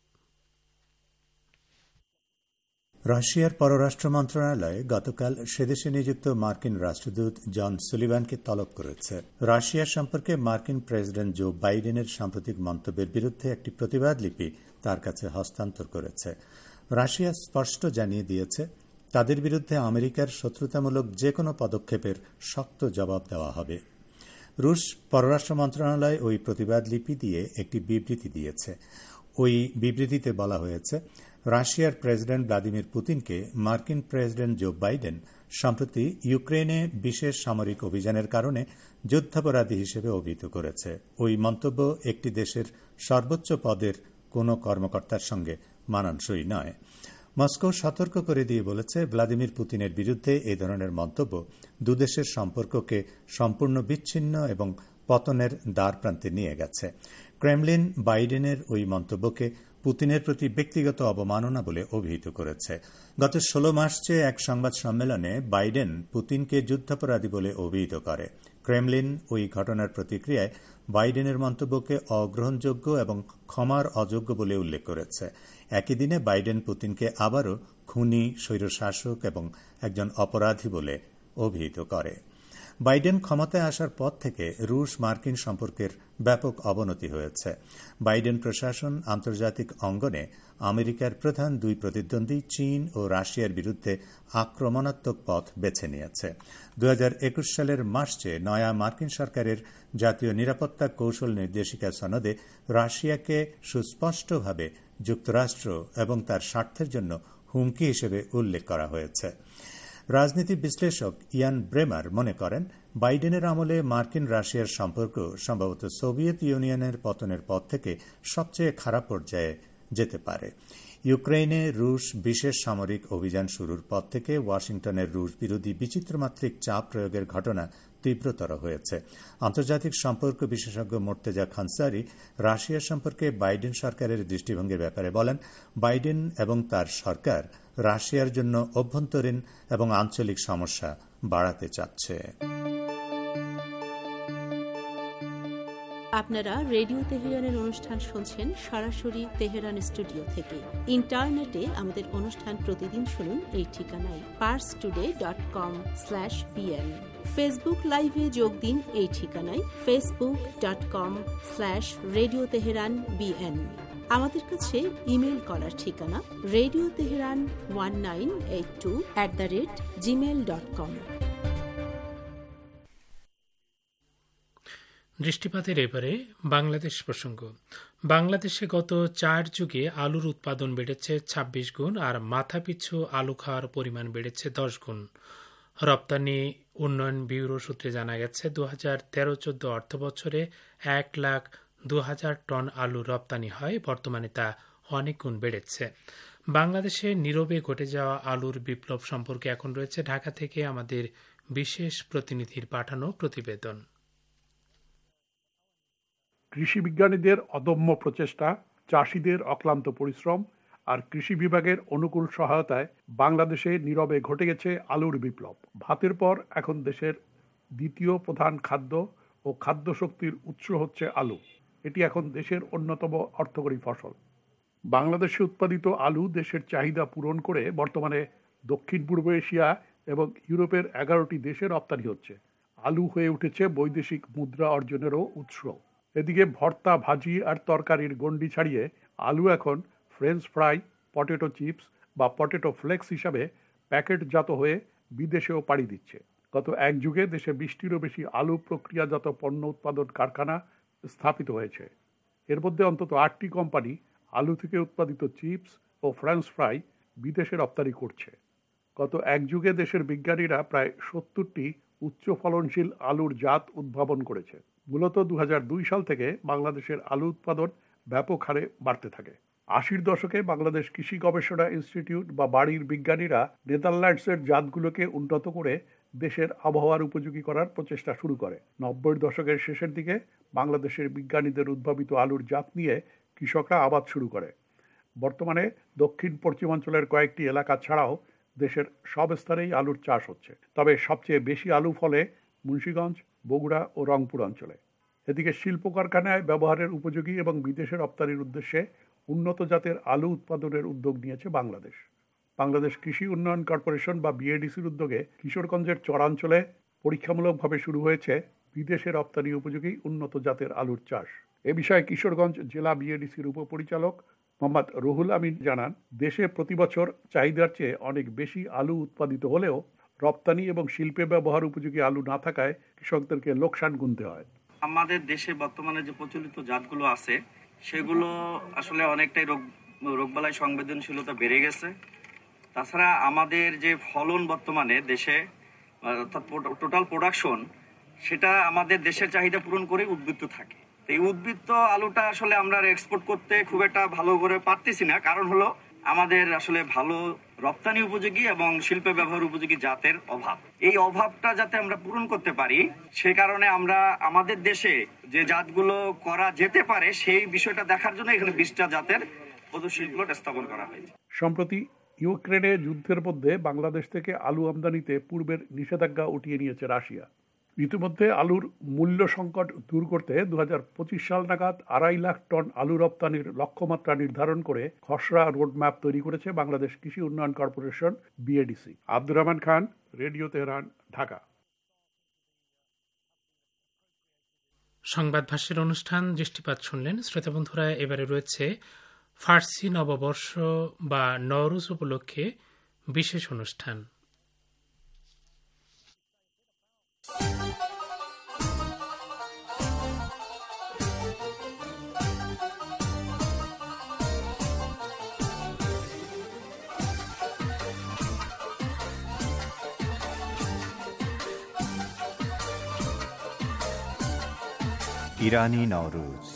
E: রাশিয়ার পররাষ্ট্র মন্ত্রণালয় গতকাল সেদেশে নিযুক্ত মার্কিন রাষ্ট্রদূত জন সুলিভানকে তলব করেছে। রাশিয়া সম্পর্কে মার্কিন প্রেসিডেন্ট জো বাইডেনের সাম্প্রতিক মন্তব্যের বিরুদ্ধে একটি প্রতিবাদ লিপি তার কাছে হস্তান্তর করেছে। রাশিয়া স্পষ্ট জানিয়ে দিয়েছে, তাদের বিরুদ্ধে আমেরিকার শত্রুতামূলক যে কোনো পদক্ষেপের শক্ত জবাব দেওয়া হবে। রুশ পররাষ্ট্র মন্ত্রণালয় ওই প্রতিবাদ লিপি দিয়ে একটি বিবৃতি দিয়েছে। ওই বিবৃতিতে বলা হয়েছে, রাশিয়ার প্রেসিডেন্ট ভ্লাদিমির পুতিনকে মার্কিন প্রেসিডেন্ট জো বাইডেন সম্প্রতি ইউক্রেনে বিশেষ সামরিক অভিযানের কারণে যুদ্ধাপরাধী হিসেবে অভিহিত করেছে। ওই মন্তব্য একটি দেশের সর্বোচ্চ পদের কোনো কর্মকর্তার সঙ্গে মানানসই নয়। মস্কো সতর্ক করে দিয়ে বলেছে, ভ্লাদিমির পুতিনের বিরুদ্ধে এই ধরনের মন্তব্য দুদেশের সম্পর্ককে সম্পূর্ণ বিচ্ছিন্ন এবং পতনের দ্বার প্রান্তে নিয়ে গেছে। ক্রেমলিন বাইডেনের ওই মন্তব্যকে পুতিনের প্রতি ব্যক্তিগত অবমাননা বলে অভিহিত করেছে। গত ষোলো মার্চে এক সংবাদ সম্মেলনে বাইডেন পুতিনকে যুদ্ধাপরাধী বলে অভিহিত করে। ক্রেমলিন ওই ঘটনার প্রতিক্রিয়ায় বাইডেনের মন্তব্যকে অগ্রহণযোগ্য এবং ক্ষমার অযোগ্য বলে উল্লেখ করেছে। একই দিনে বাইডেন পুতিনকে আবারও খুনি, স্বৈরশাসক এবং একজন অপরাধী বলে অভিহিত করে। বাইডেন ক্ষমতায় আসার পর থেকে রুশ মার্কিন সম্পর্কের ব্যাপক অবনতি হয়েছে। বাইডেন প্রশাসন আন্তর্জাতিক অঙ্গনে আমেরিকার প্রধান দুই প্রতিদ্বন্দ্বী চীন ও রাশিয়ার বিরুদ্ধে আক্রমণাত্মক পথ বেছে নিয়েছে। দুই হাজার একুশ সালের মার্চে নয়া মার্কিন সরকারের জাতীয় নিরাপত্তা কৌশল নির্দেশিকা সনদে রাশিয়াকে সুস্পষ্টভাবে যুক্তরাষ্ট্র এবং তার স্বার্থের জন্য হুমকি হিসেবে উল্লেখ করা হয়েছে। রাজনীতি বিশ্লেষক ইয়ান ব্রেমার মনে করেন, বাইডেনের আমলে মার্কিন রাশিয়ার সম্পর্ক সম্ভবত সোভিয়েত ইউনিয়নের পতনের পর থেকে সবচেয়ে খারাপ পর্যায়ে যেতে পারে। ইউক্রেনে রুশ বিশেষ সামরিক অভিযান শুরুর পর থেকে ওয়াশিংটনের রুশ বিরোধী বিচিত্রমাত্রিক চাপ প্রয়োগের ঘটনা তীব্রতর হয়েছে। আন্তর্জাতিক সম্পর্ক বিশেষজ্ঞ মোর্তেজা খানসারি রাশিয়া সম্পর্কে বাইডেন সরকারের দৃষ্টিভঙ্গির ব্যাপারে বলেন, বাইডেন এবং তার সরকার রাশিয়ার জন্য অভ্যন্তরীণ এবং আঞ্চলিক সমস্যা বাড়াতে চাচ্ছে।
H: আপনারা রেডিও তেহরানের অনুষ্ঠান শুনছেন সরাসরি তেহরান স্টুডিও থেকে। ইন্টারনেটে আমাদের অনুষ্ঠান প্রতিদিন শুনুন এই ঠিকানায় Pars Today dot com slash BN. Facebook লাইভে যোগ দিন এই ঠিকানায় Facebook dot com slash radio Tehran BN. আমাদের কাছে ইমেল করার ঠিকানা radio Tehran one nine eight two at the rate Gmail dot com.
D: দৃষ্টিপাতের এবারে বাংলাদেশ প্রসঙ্গ। বাংলাদেশে গত চার যুগে আলুর উৎপাদন বেড়েছে ছাব্বিশ গুণ, আর মাথাপিছু আলু খাওয়ার পরিমাণ বেড়েছে দশ গুণ। রপ্তানি উন্নয়ন ব্যুরো সূত্রে জানা গেছে দু হাজার তেরো চোদ্দ অর্থ বছরে এক লাখ দু হাজার টন আলু রপ্তানি হয়, বর্তমানে তা অনেক গুণ বেড়েছে। বাংলাদেশে নীরবে ঘটে যাওয়া আলুর বিপ্লব সম্পর্কে এখন রয়েছে ঢাকা থেকে আমাদের বিশেষ প্রতিনিধির পাঠানো প্রতিবেদন।
I: কৃষি বিজ্ঞানীদের অদম্য প্রচেষ্টা, চাষিদের অক্লান্ত পরিশ্রম আর কৃষি বিভাগের অনুকূল সহায়তায় বাংলাদেশে নীরবে ঘটে গেছে আলুর বিপ্লব। ভাতের পর এখন দেশের দ্বিতীয় প্রধান খাদ্য ও খাদ্য শক্তির উৎস হচ্ছে আলু। এটি এখন দেশের অন্যতম অর্থকরী ফসল। বাংলাদেশে উৎপাদিত আলু দেশের চাহিদা পূরণ করে বর্তমানে দক্ষিণ পূর্ব এশিয়া এবং ইউরোপের এগারোটি দেশে রপ্তানি হচ্ছে। আলু হয়ে উঠেছে বৈদেশিক মুদ্রা অর্জনেরও উৎস। এদিকে ভর্তা, ভাজি আর তরকারির গণ্ডি ছাড়িয়ে আলু এখন ফ্রেঞ্চ ফ্রাই, পটেটো চিপস বা পটেটো ফ্লেক্স হিসাবে প্যাকেটজাত হয়ে বিদেশেও পাড়ি দিচ্ছে। গত এক যুগে দেশে বিশটিরও বেশি আলু প্রক্রিয়াজাত পণ্য উৎপাদন কারখানা স্থাপিত হয়েছে। এর মধ্যে অন্তত আটটি কোম্পানি আলু থেকে উৎপাদিত চিপস ও ফ্রেঞ্চ ফ্রাই বিদেশে রপ্তানি করছে। গত এক যুগে দেশের বিজ্ঞানীরা প্রায় সত্তরটি উচ্চ ফলনশীল আলুর জাত উদ্ভাবন করেছে। মূলত দু হাজার দুই সাল থেকে বাংলাদেশের আলু উৎপাদন ব্যাপক হারে বাড়তে থাকে। আশির দশকে বাংলাদেশ কৃষি গবেষণা ইনস্টিটিউট বা বাড়ির বিজ্ঞানীরা নেদারল্যান্ডসের জাতগুলোকে উন্নত করে দেশের আবহাওয়ার উপযোগী করার প্রচেষ্টা শুরু করে। নব্বই দশকের শেষের দিকে বাংলাদেশের বিজ্ঞানীদের উদ্ভাবিত আলুর জাত নিয়ে কৃষকরা আবাদ শুরু করে। বর্তমানে দক্ষিণ পশ্চিমাঞ্চলের কয়েকটি এলাকা ছাড়াও দেশের সব স্তরেই আলুর চাষ হচ্ছে। তবে সবচেয়ে বেশি আলু ফলে মুন্সিগঞ্জ, বগুড়া ও রংপুর অঞ্চলে। এদিকে শিল্প কারখানায় ব্যবহারের উপযোগী এবং বিদেশে রপ্তানির উদ্দেশ্যে উন্নত জাতের আলু উৎপাদনের উদ্যোগ নিয়েছে বাংলাদেশ। বাংলাদেশ কৃষি উন্নয়ন কর্পোরেশন বা বিএডিসির উদ্যোগে কিশোরগঞ্জের চরাঞ্চলে পরীক্ষামূলকভাবে শুরু হয়েছে বিদেশে রপ্তানি উপযোগী উন্নত জাতের আলুর চাষ। এ বিষয়ে কিশোরগঞ্জ জেলা বিএডিসির উপপরিচালক মোহাম্মদ রুহুল আমিন জানান, দেশে প্রতি বছর চাহিদার চেয়ে অনেক বেশি আলু উৎপাদিত হলেও রপ্তানি এবং শিল্পে ব্যবহার উপযোগী আলু না থাকায় কৃষকদেরকে লোকসান গুনতে হয়।
J: আমাদের দেশে বর্তমানে যে প্রচলিত জাতগুলো আছে সেগুলো আসলে অনেকটাই রোগ রোগবালাই সংবেদনশীলতা বেড়ে গেছে। তাছাড়া আমাদের যে ফলন বর্তমানে দেশে অর্থাৎ টোটাল প্রোডাকশন, সেটা আমাদের দেশের চাহিদা পূরণ করে উদ্বৃত্ত থাকে। এই উদ্বৃত্ত আলুটা আসলে আমরা এক্সপোর্ট করতে খুব একটা ভালো করে পারতেছি না। কারণ হলো আমাদের আসলে ভালো রপ্তানি উপযোগী এবং শিল্পে ব্যবহার উপযোগী জাতের অভাব। এই অভাবটা যাতে আমরা পূরণ করতে পারি, সে কারণে আমরা আমাদের দেশে যে জাতগুলো করা যেতে পারে সেই বিষয়টা দেখার জন্য এখানে বিশটা জাতের পদশিল্প স্থাপন করা হয়েছে।
I: সম্প্রতি ইউক্রেনে যুদ্ধের মধ্যে বাংলাদেশ থেকে আলু আমদানিতে পূর্বের নিষেধাজ্ঞা উঠিয়ে নিয়েছে রাশিয়া। ইতিমধ্যে আলুর মূল্য সংকট দূর করতে দু হাজার পঁচিশ সাল নাগাদ আড়াই লাখ টন আলু রপ্তানির লক্ষ্যমাত্রা নির্ধারণ করে খসড়া রোডম্যাপ তৈরি করেছে বাংলাদেশ কৃষি উন্নয়ন corporation BADC. Abdur Rahman Khan, radio Tehran, Dhaka.
D: সংবাদ ভাষ্যের অনুষ্ঠান দৃষ্টিপাত শুনলেন। শ্রোতা বন্ধুরা, এবারে রয়েছে ফার্সি নববর্ষ বা নওরুজ উপলক্ষে বিশেষ অনুষ্ঠান।
B: ইরানি নওরুজ।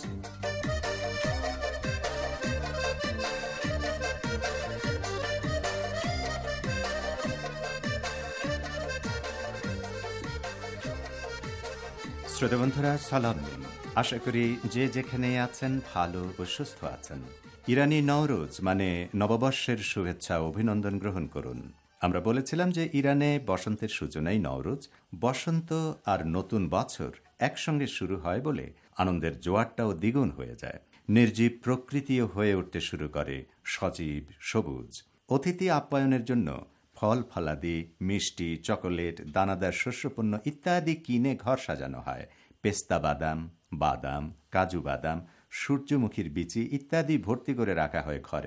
B: শ্রোতাবন্ধুরা, সালাম দিন। আশা করি যে যেখানে আছেন ভালো ও সুস্থ আছেন। ইরানি নওরোজ মানে নববর্ষের শুভেচ্ছা অভিনন্দন গ্রহণ করুন। আমরা বলেছিলাম যে ইরানে বসন্তের সূচনাই নওরোজ। বসন্ত আর নতুন বছর একসঙ্গে শুরু হয় বলে আনন্দের জোয়ারটাও দ্বিগুণ হয়ে যায়। নির্জীব প্রকৃতিও হয়ে উঠতে শুরু করে সজীব, সবুজ। অতিথি আপ্যায়নের জন্য ফল ফলাদি, মিষ্টি, চকোলেট, দানাদার শস্যপণ্য ইত্যাদি কিনে ঘর সাজানো হয়। পেস্তা বাদাম, বাদাম, কাজু বাদাম, সূর্যমুখীর বিচি ইত্যাদি ভর্তি করে রাখা হয় ঘরে।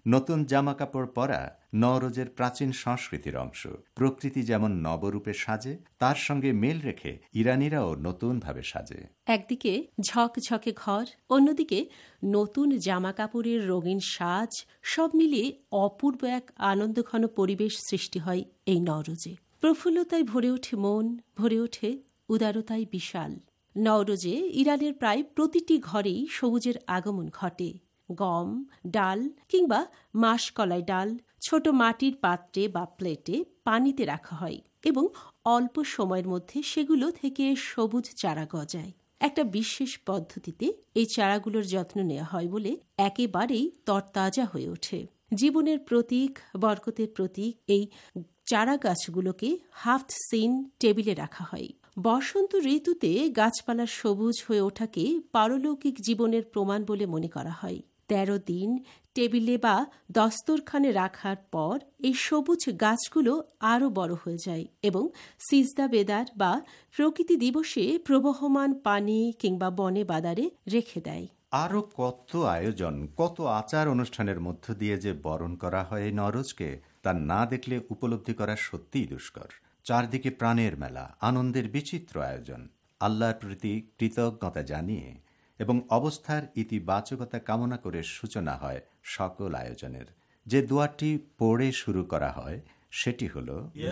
B: নতুন জামা কাপড় পরা নওরোজের প্রাচীন সংস্কৃতির অংশ। প্রকৃতি যেমন নবরূপে সাজে, তার সঙ্গে মেল রেখে ইরানিরাও নতুনভাবে সাজে।
H: একদিকে ঝকঝকে ঘর, অন্যদিকে নতুন জামা কাপড়ের রঙিন সাজ, সব মিলিয়ে অপূর্ব এক আনন্দঘন পরিবেশ সৃষ্টি হয় এই নওরোজে। প্রফুল্লতায় ভরে ওঠে মন, ভরে ওঠে উদারতায় বিশাল। নওরোজে ইরানের প্রায় প্রতিটি ঘরেই সবুজের আগমন ঘটে। গম, ডাল কিংবা মাসকলাই ডাল ছোট মাটির পাত্রে বা প্লেটে পানিতে রাখা হয় এবং অল্প সময়ের মধ্যে সেগুলো থেকে সবুজ চারা গজায়। একটা বিশেষ পদ্ধতিতে এই চারাগুলোর যত্ন নেওয়া হয় বলে একেবারেই তরতাজা হয়ে ওঠে। জীবনের প্রতীক, বরকতের প্রতীক এই চারা গাছগুলোকে হাফট সিন টেবিলে রাখা হয়। বসন্ত ঋতুতে গাছপালার সবুজ হয়ে ওঠাকে পারলৌকিক জীবনের প্রমাণ বলে মনে করা হয়। তেরো দিন টেবিলে বা দস্তরখানে রাখার পর এই সবুজ গাছগুলো আরও বড় হয়ে যায় এবং সিজদা বেদার বা প্রকৃতি দিবসে প্রবহমান পানি কিংবা বনে বাদারে রেখে দেয়।
B: আরও কত আয়োজন, কত আচার অনুষ্ঠানের মধ্য দিয়ে যে বরণ করা হয় এই নওরোজকে, তা না দেখলে উপলব্ধি করা সত্যিই দুষ্কর। চারদিকে প্রাণের মেলা, আনন্দের বিচিত্র আয়োজন। আল্লাহর প্রতি কৃতজ্ঞতা জানিয়ে এবং অবস্থার ইতিবাচকতা কামনা করে সূচনা হয় সকল আয়োজনের। যে দোয়াটি পড়ে শুরু করা হয় সেটি হল,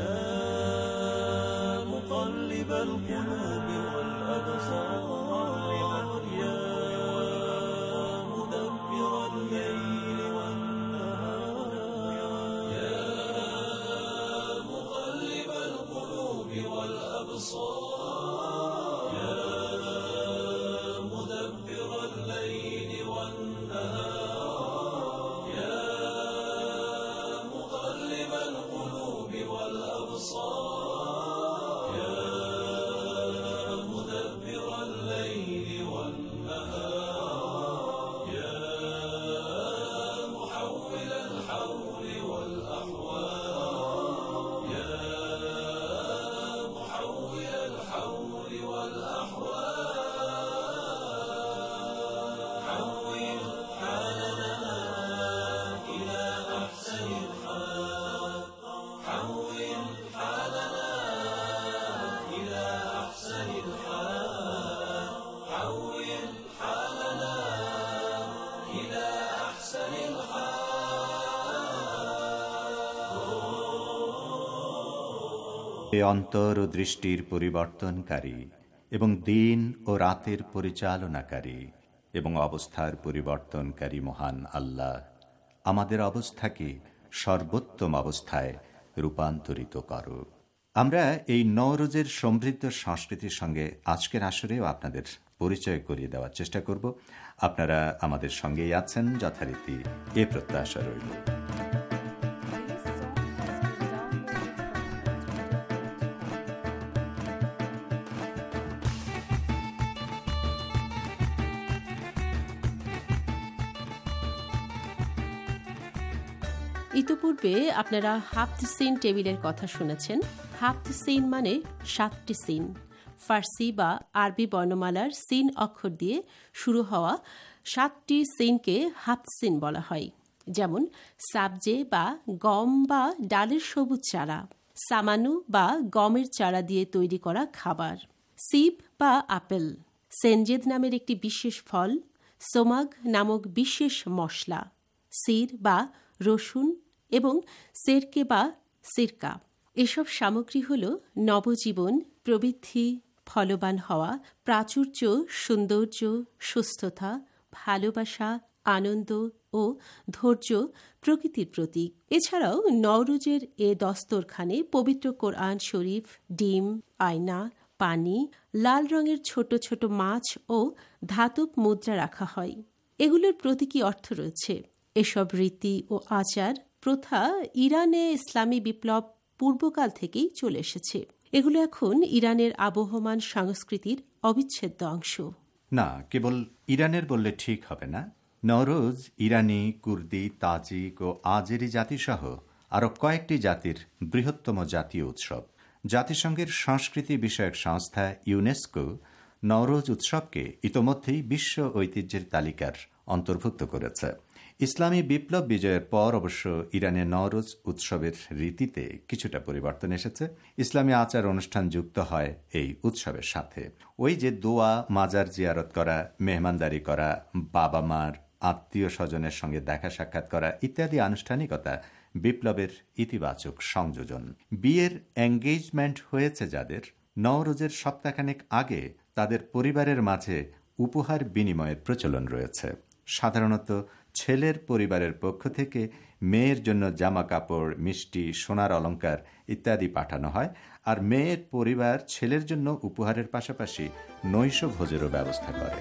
B: অন্তর ও দৃষ্টির পরিবর্তনকারী এবং দিন ও রাতের পরিচালনাকারী এবং অবস্থার পরিবর্তনকারী মহান আল্লাহ আমাদের অবস্থাকে সর্বোত্তম অবস্থায় রূপান্তরিত করো। আমরা এই নওরোজের সমৃদ্ধ সংস্কৃতির সঙ্গে আজকের আসরেও আপনাদের পরিচয় করিয়ে দেওয়ার চেষ্টা করব। আপনারা আমাদের সঙ্গেই আছেন, যথারীতি এ প্রত্যাশা রইল।
H: ইতোপূর্বে আপনারা হাফট সিন টেবিলের কথা শুনেছেন। হাফট সিন মানে সাতটি সিন। ফার্সি বা আরবি বর্ণমালার সিন অক্ষর দিয়ে শুরু হওয়া সাতটি সিনকে হাফট সিন বলা হয়। যেমন সাবজে বা গম বা ডালের সবুজ চারা, সামানু বা গমের চারা দিয়ে তৈরি করা খাবার, সিব বা আপেল, সেনজেদ নামের একটি বিশেষ ফল, সোমাগ নামক বিশেষ মশলা, সির বা রসুন এবং সেরকে বা সিরকা। এসব সামগ্রী হল নবজীবন, প্রবৃদ্ধি, ফলবান হওয়া, প্রাচুর্য, সৌন্দর্য, সুস্থতা, ভালোবাসা, আনন্দ ও ধৈর্য প্রকৃতির প্রতীক। এছাড়াও নওরোজের এ দস্তরখানে পবিত্র কোরআন শরীফ, ডিম, আয়না, পানি, লাল রঙের ছোট ছোট মাছ ও ধাতব মুদ্রা রাখা হয়। এগুলোর প্রতীকী অর্থ রয়েছে। এসব রীতি ও আচার প্রথা ইরানে ইসলামী বিপ্লব পূর্বকাল থেকেই চলে এসেছে। এগুলো এখন ইরানের আবহমান সংস্কৃতির অবিচ্ছেদ্য অংশ।
B: না, কেবল ইরানের বললে ঠিক হবে না। নওরোজ ইরানি, কুর্দি, তাজিক ও আজেরি জাতিসহ আরও কয়েকটি জাতির বৃহত্তম জাতীয় উৎসব। জাতিসংঘের সংস্কৃতি বিষয়ক সংস্থা ইউনেস্কো নওরোজ উৎসবকে ইতোমধ্যেই বিশ্ব ঐতিহ্যের তালিকার অন্তর্ভুক্ত করেছে।
E: ইসলামী বিপ্লব বিজয়ের পর অবশ্য ইরানে নওরোজ উৎসবের রীতিতে কিছুটা পরিবর্তন এসেছে। ইসলামী আচার অনুষ্ঠান যুক্ত হয় এই উৎসবের সাথে। ওই যে দোয়া, মাজার জিয়ারত করা, মেহমানদারি করা, বাবা মার আত্মীয় স্বজনের সঙ্গে দেখা সাক্ষাৎ করা ইত্যাদি আনুষ্ঠানিকতা বিপ্লবের ইতিবাচক সংযোজন। বিয়ের এঙ্গেজমেন্ট হয়েছে যাদের, নওরোজের সপ্তাহখানেক আগে তাদের পরিবারের মাঝে উপহার বিনিময়ের প্রচলন রয়েছে। সাধারণত ছেলের পরিবারের পক্ষ থেকে মেয়ের জন্য জামা কাপড়, মিষ্টি, সোনার অলংকার ইত্যাদি পাঠানো হয়, আর মেয়ের পরিবার ছেলের জন্য উপহারের পাশাপাশি নৈশ ভোজেরও ব্যবস্থা করে।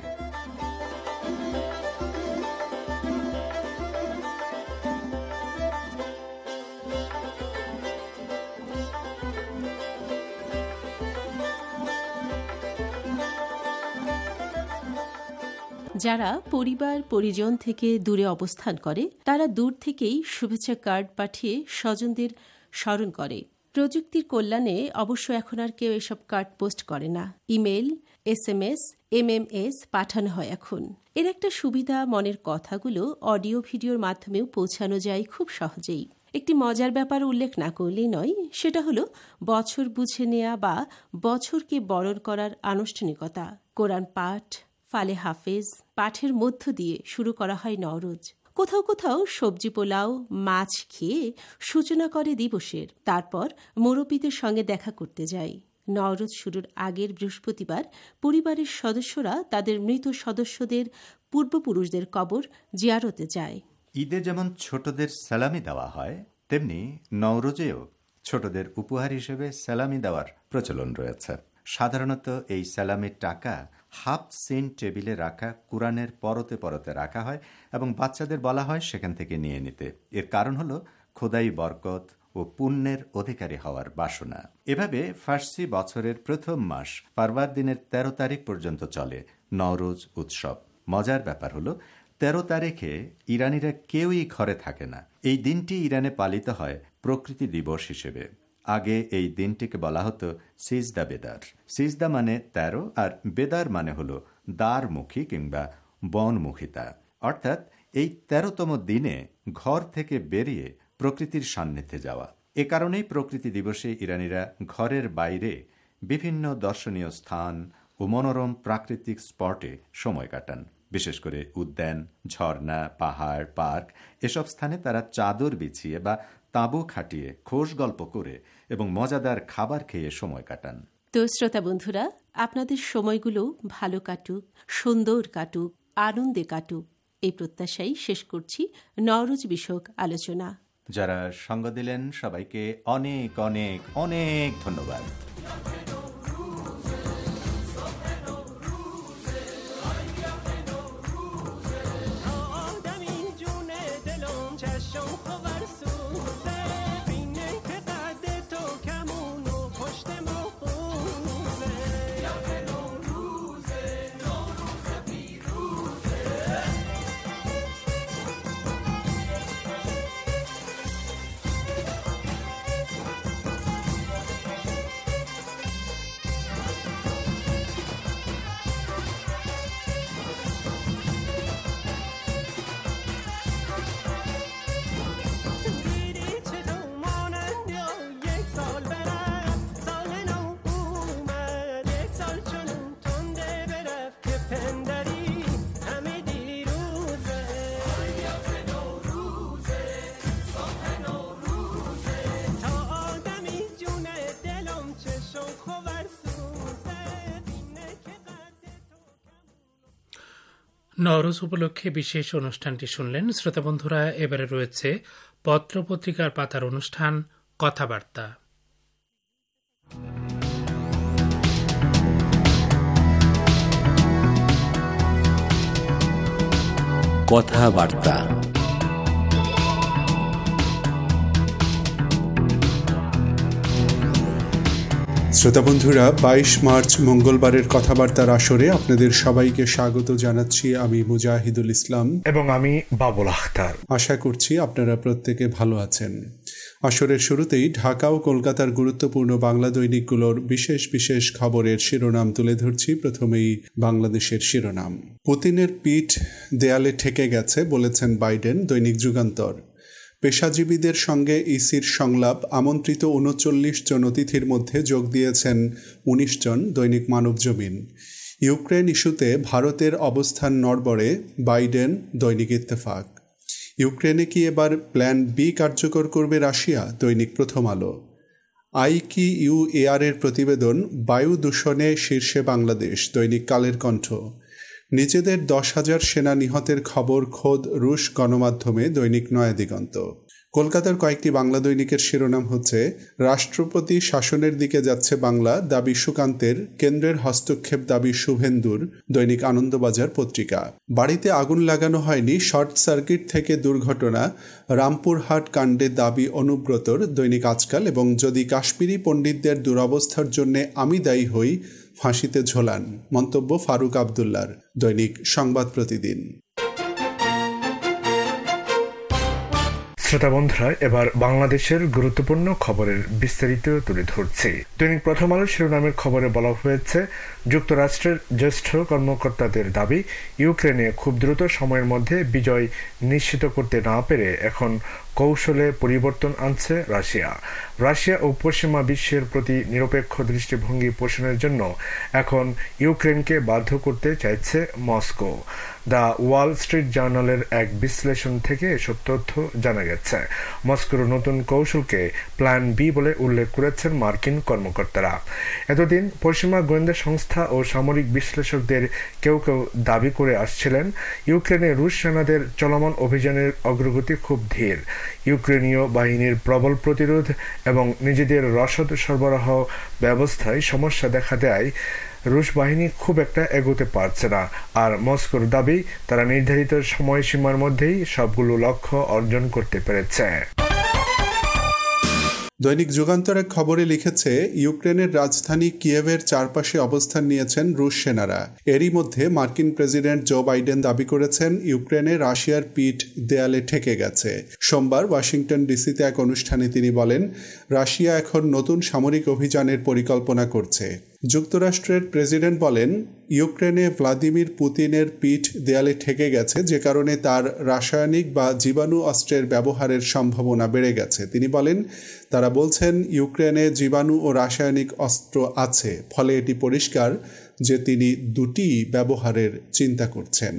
H: যারা পরিবার পরিজন থেকে দূরে অবস্থান করে তারা দূর থেকেই শুভেচ্ছা কার্ড পাঠিয়ে স্বজনদের স্মরণ করে। প্রযুক্তির কল্যাণে অবশ্য এখন আর কেউ এসব কার্ড পোস্ট করে না। Email, S M S, M M S পাঠানো হয় এখন। এর একটা সুবিধা, মনের কথাগুলো অডিও ভিডিওর মাধ্যমেও পৌঁছানো যায় খুব সহজেই। একটি মজার ব্যাপার উল্লেখ না করলেই নয়, সেটা হলো বছর বুঝে নেয়া বা বছরকে বরণ করার আনুষ্ঠানিকতা। কোরআন পাঠ, ফালে হাফেজ পাঠের মধ্য দিয়ে শুরু করা হয় নওরোজ। কোথাও কোথাও সবজি পোলাও, মাছ খেয়ে সূচনা করে দিবসের। তারপর মুরব্বীদের সঙ্গে দেখা করতে যায়। নওরোজ শুরুর আগের বৃহস্পতিবার পরিবারের সদস্যরা তাদের মৃত সদস্যদের পূর্বপুরুষদের কবর জিয়ারতে যায়।
E: ঈদে যেমন ছোটদের সালামি দেওয়া হয়, তেমনি নওরোজেও ছোটদের উপহার হিসেবে সালামি দেওয়ার প্রচলন রয়েছে। সাধারণত এই সালামির টাকা হাফ সেন্ট টেবিলে রাখা কুরআনের পরতে পরতে রাখা হয় এবং বাচ্চাদের বলা হয় সেখান থেকে নিয়ে নিতে। এর কারণ হল খোদাই বরকত ও পুণ্যের অধিকারী হওয়ার বাসনা। এভাবে ফার্সি বছরের প্রথম মাস পারবার দিনের তেরো তারিখ পর্যন্ত চলে নওরোজ উৎসব। মজার ব্যাপার হলো তেরো তারিখে ইরানিরা কেউই ঘরে থাকে না। এই দিনটি ইরানে পালিত হয় প্রকৃতি দিবস হিসেবে। আগে এই দিনটিকে বলা হতো সিজদা বেদার। সিজদা মানে তেরো, আর বেদার মানে হল দ্বারমুখী কিংবা বনমুখিতা। অর্থাৎ এই তেরোতম দিনে ঘর থেকে বেরিয়ে প্রকৃতির সান্নিধ্যে যাওয়া। এ কারণেই প্রকৃতি দিবসে ইরানিরা ঘরের বাইরে বিভিন্ন দর্শনীয় স্থান ও মনোরম প্রাকৃতিক স্পটে সময় কাটান। বিশেষ করে উদ্যান, ঝর্ণা, পাহাড়, পার্ক এসব স্থানে তারা চাদর বিছিয়ে বা তাঁবু খাটিয়ে খোশ গল্প করে এবং মজাদার খাবার খেয়ে সময় কাটান।
H: তো শ্রোতা বন্ধুরা, আপনাদের সময়গুলো ভালো কাটুক, সুন্দর কাটুক, আনন্দে কাটুক, এই প্রত্যাশাই শেষ করছি নওরোজ বিষয়ক আলোচনা।
E: যারা সঙ্গ দিলেন সবাইকে অনেক অনেক অনেক ধন্যবাদ।
D: নওরোজ উপলক্ষে বিশেষ অনুষ্ঠানটি শুনলেন শ্রোতা বন্ধুরা। এবারে রয়েছে পত্র পত্রিকার পাতার অনুষ্ঠান কথাবার্তা।
K: কথাবার্তা
L: শ্রোতা বন্ধুরা, বাইশ মার্চ মঙ্গলবারের কথাবার্তার আসরে আপনাদের সবাইকে স্বাগত জানাচ্ছি। আমি মুজাহিদুল ইসলাম
M: এবং আমি বাবুল আখতার।
L: আশা করছি আপনারা প্রত্যেকে ভালো আছেন। আসরের শুরুতেই ঢাকা ও কলকাতার গুরুত্বপূর্ণ বাংলা দৈনিকগুলোর বিশেষ বিশেষ খবরের শিরোনাম তুলে ধরছি। প্রথমেই বাংলাদেশের শিরোনাম। পুতিনের পিঠ দেয়ালে ঠেকে গেছে বলেছেন বাইডেন, দৈনিক যুগান্তর। পেশাজীবীদের সঙ্গে ইসির সংলাপ, আমন্ত্রিত উনচল্লিশ জন অতিথির মধ্যে যোগ দিয়েছেন উনিশ জন, দৈনিক মানবজমিন। ইউক্রেন ইস্যুতে ভারতের অবস্থান নড়বড়ে, বাইডেন, দৈনিক ইত্তেফাক। ইউক্রেনে কি এবার প্ল্যান বি কার্যকর করবে রাশিয়া, দৈনিক প্রথম আলো। আইকিউ এয়ারের প্রতিবেদন, বায়ু দূষণে শীর্ষে বাংলাদেশ, দৈনিক কালের কণ্ঠ। নিজেদের দশ হাজার সেনা নিহতের খবর খোদ রুশ গণমাধ্যমে, দৈনিক নয়া দিগন্ত। কলকাতার কয়েকটি বাংলা দৈনিকের শিরোনাম হচ্ছে, রাষ্ট্রপতি শাসনের দিকে যাচ্ছে বাংলা, দাবি সুকান্তের, কেন্দ্রের হস্তক্ষেপ দাবি শুভেন্দুর, দৈনিক আনন্দবাজার পত্রিকা। বাড়িতে আগুন লাগানো হয়নি, শর্ট সার্কিট থেকে দুর্ঘটনা, রামপুরহাট কাণ্ডে দাবি অনুব্রতর, দৈনিক আজকাল। এবং যদি কাশ্মীরি পণ্ডিতদের দুরবস্থার জন্য আমি দায়ী হই, ফাঁসিতে ঝোলান, মন্তব্য ফারুক আবদুল্লার, দৈনিক সংবাদ প্রতিদিন।
M: শ্রোতা বন্ধুরা, এবার বাংলাদেশের গুরুত্বপূর্ণ খবরের বিস্তারিত তুলে ধরছি। দৈনিক প্রথম আলো শিরোনামের খবরে বলা হয়েছে, যুক্তরাষ্ট্রের জ্যেষ্ঠ কর্মকর্তাদের দাবি, ইউক্রেনে খুব দ্রুত সময়ের মধ্যে বিজয় নিশ্চিত করতে না পেরে এখন কৌশলে পরিবর্তন আনছে রাশিয়া। রাশিয়া ও পশ্চিমা বিশ্বের প্রতি নিরপেক্ষ দৃষ্টিভঙ্গি পোষণের জন্য এখন ইউক্রেনকে বাধ্য করতে চাইছে মস্কো। দ্য ওয়াল স্ট্রিট জার্নালের এক বিশ্লেষণ থেকে এসব তথ্য জানা গেছে। মস্কোর নতুন কৌশলকে প্ল্যান বি বলে উল্লেখ করেছেন মার্কিন কর্মকর্তারা। এতদিন পশ্চিমা গোয়েন্দা সংস্থা ও সামরিক বিশ্লেষকদের কেউ কেউ দাবি করে আসছিলেন, ইউক্রেনে রুশ সেনাদের চলমান অভিযানের অগ্রগতি খুব ধীর। ইউক্রেনীয় বাহিনীর প্রবল প্রতিরোধ এবং নিজেদের রসদ সরবরাহ ব্যবস্থায় সমস্যা দেখা দেয় রুশ বাহিনী খুব একটা এগোতে পারছে না। আর মস্কোর দাবি, তারা নির্ধারিত সময়সীমার মধ্যেই সবগুলো লক্ষ্য অর্জন করতে পেরেছে।
L: দৈনিক যুগান্তর এক খবরে লিখেছে, ইউক্রেনের রাজধানী কিয়েভের চারপাশে অবস্থান নিয়েছেন রুশ সেনারা। এরই মধ্যে মার্কিন প্রেসিডেন্ট জো বাইডেন দাবি করেছেন, ইউক্রেনে রাশিয়ার পিঠ দেয়ালে ঠেকে গেছে। সোমবার ওয়াশিংটন ডিসিতে এক অনুষ্ঠানে তিনি বলেন, রাশিয়া এখন নতুন সামরিক অভিযানের পরিকল্পনা করছে। যুক্তরাষ্ট্রের প্রেসিডেন্ট বলেন, ইউক্রেনে ভ্লাদিমির পুতিনের পিঠ দেয়ালে ঠেকে গেছে, যে কারণে তার রাসায়নিক বা জীবাণু অস্ত্রের ব্যবহারের সম্ভাবনা বেড়ে গেছে। তিনি বলেন, তারা বলছেন ইউক্রেনে জীবাণু ও রাসায়নিক অস্ত্র আছে, ফলে এটি পরিষ্কার যে তিনি দুটি ব্যবহারের চিন্তা করছেন।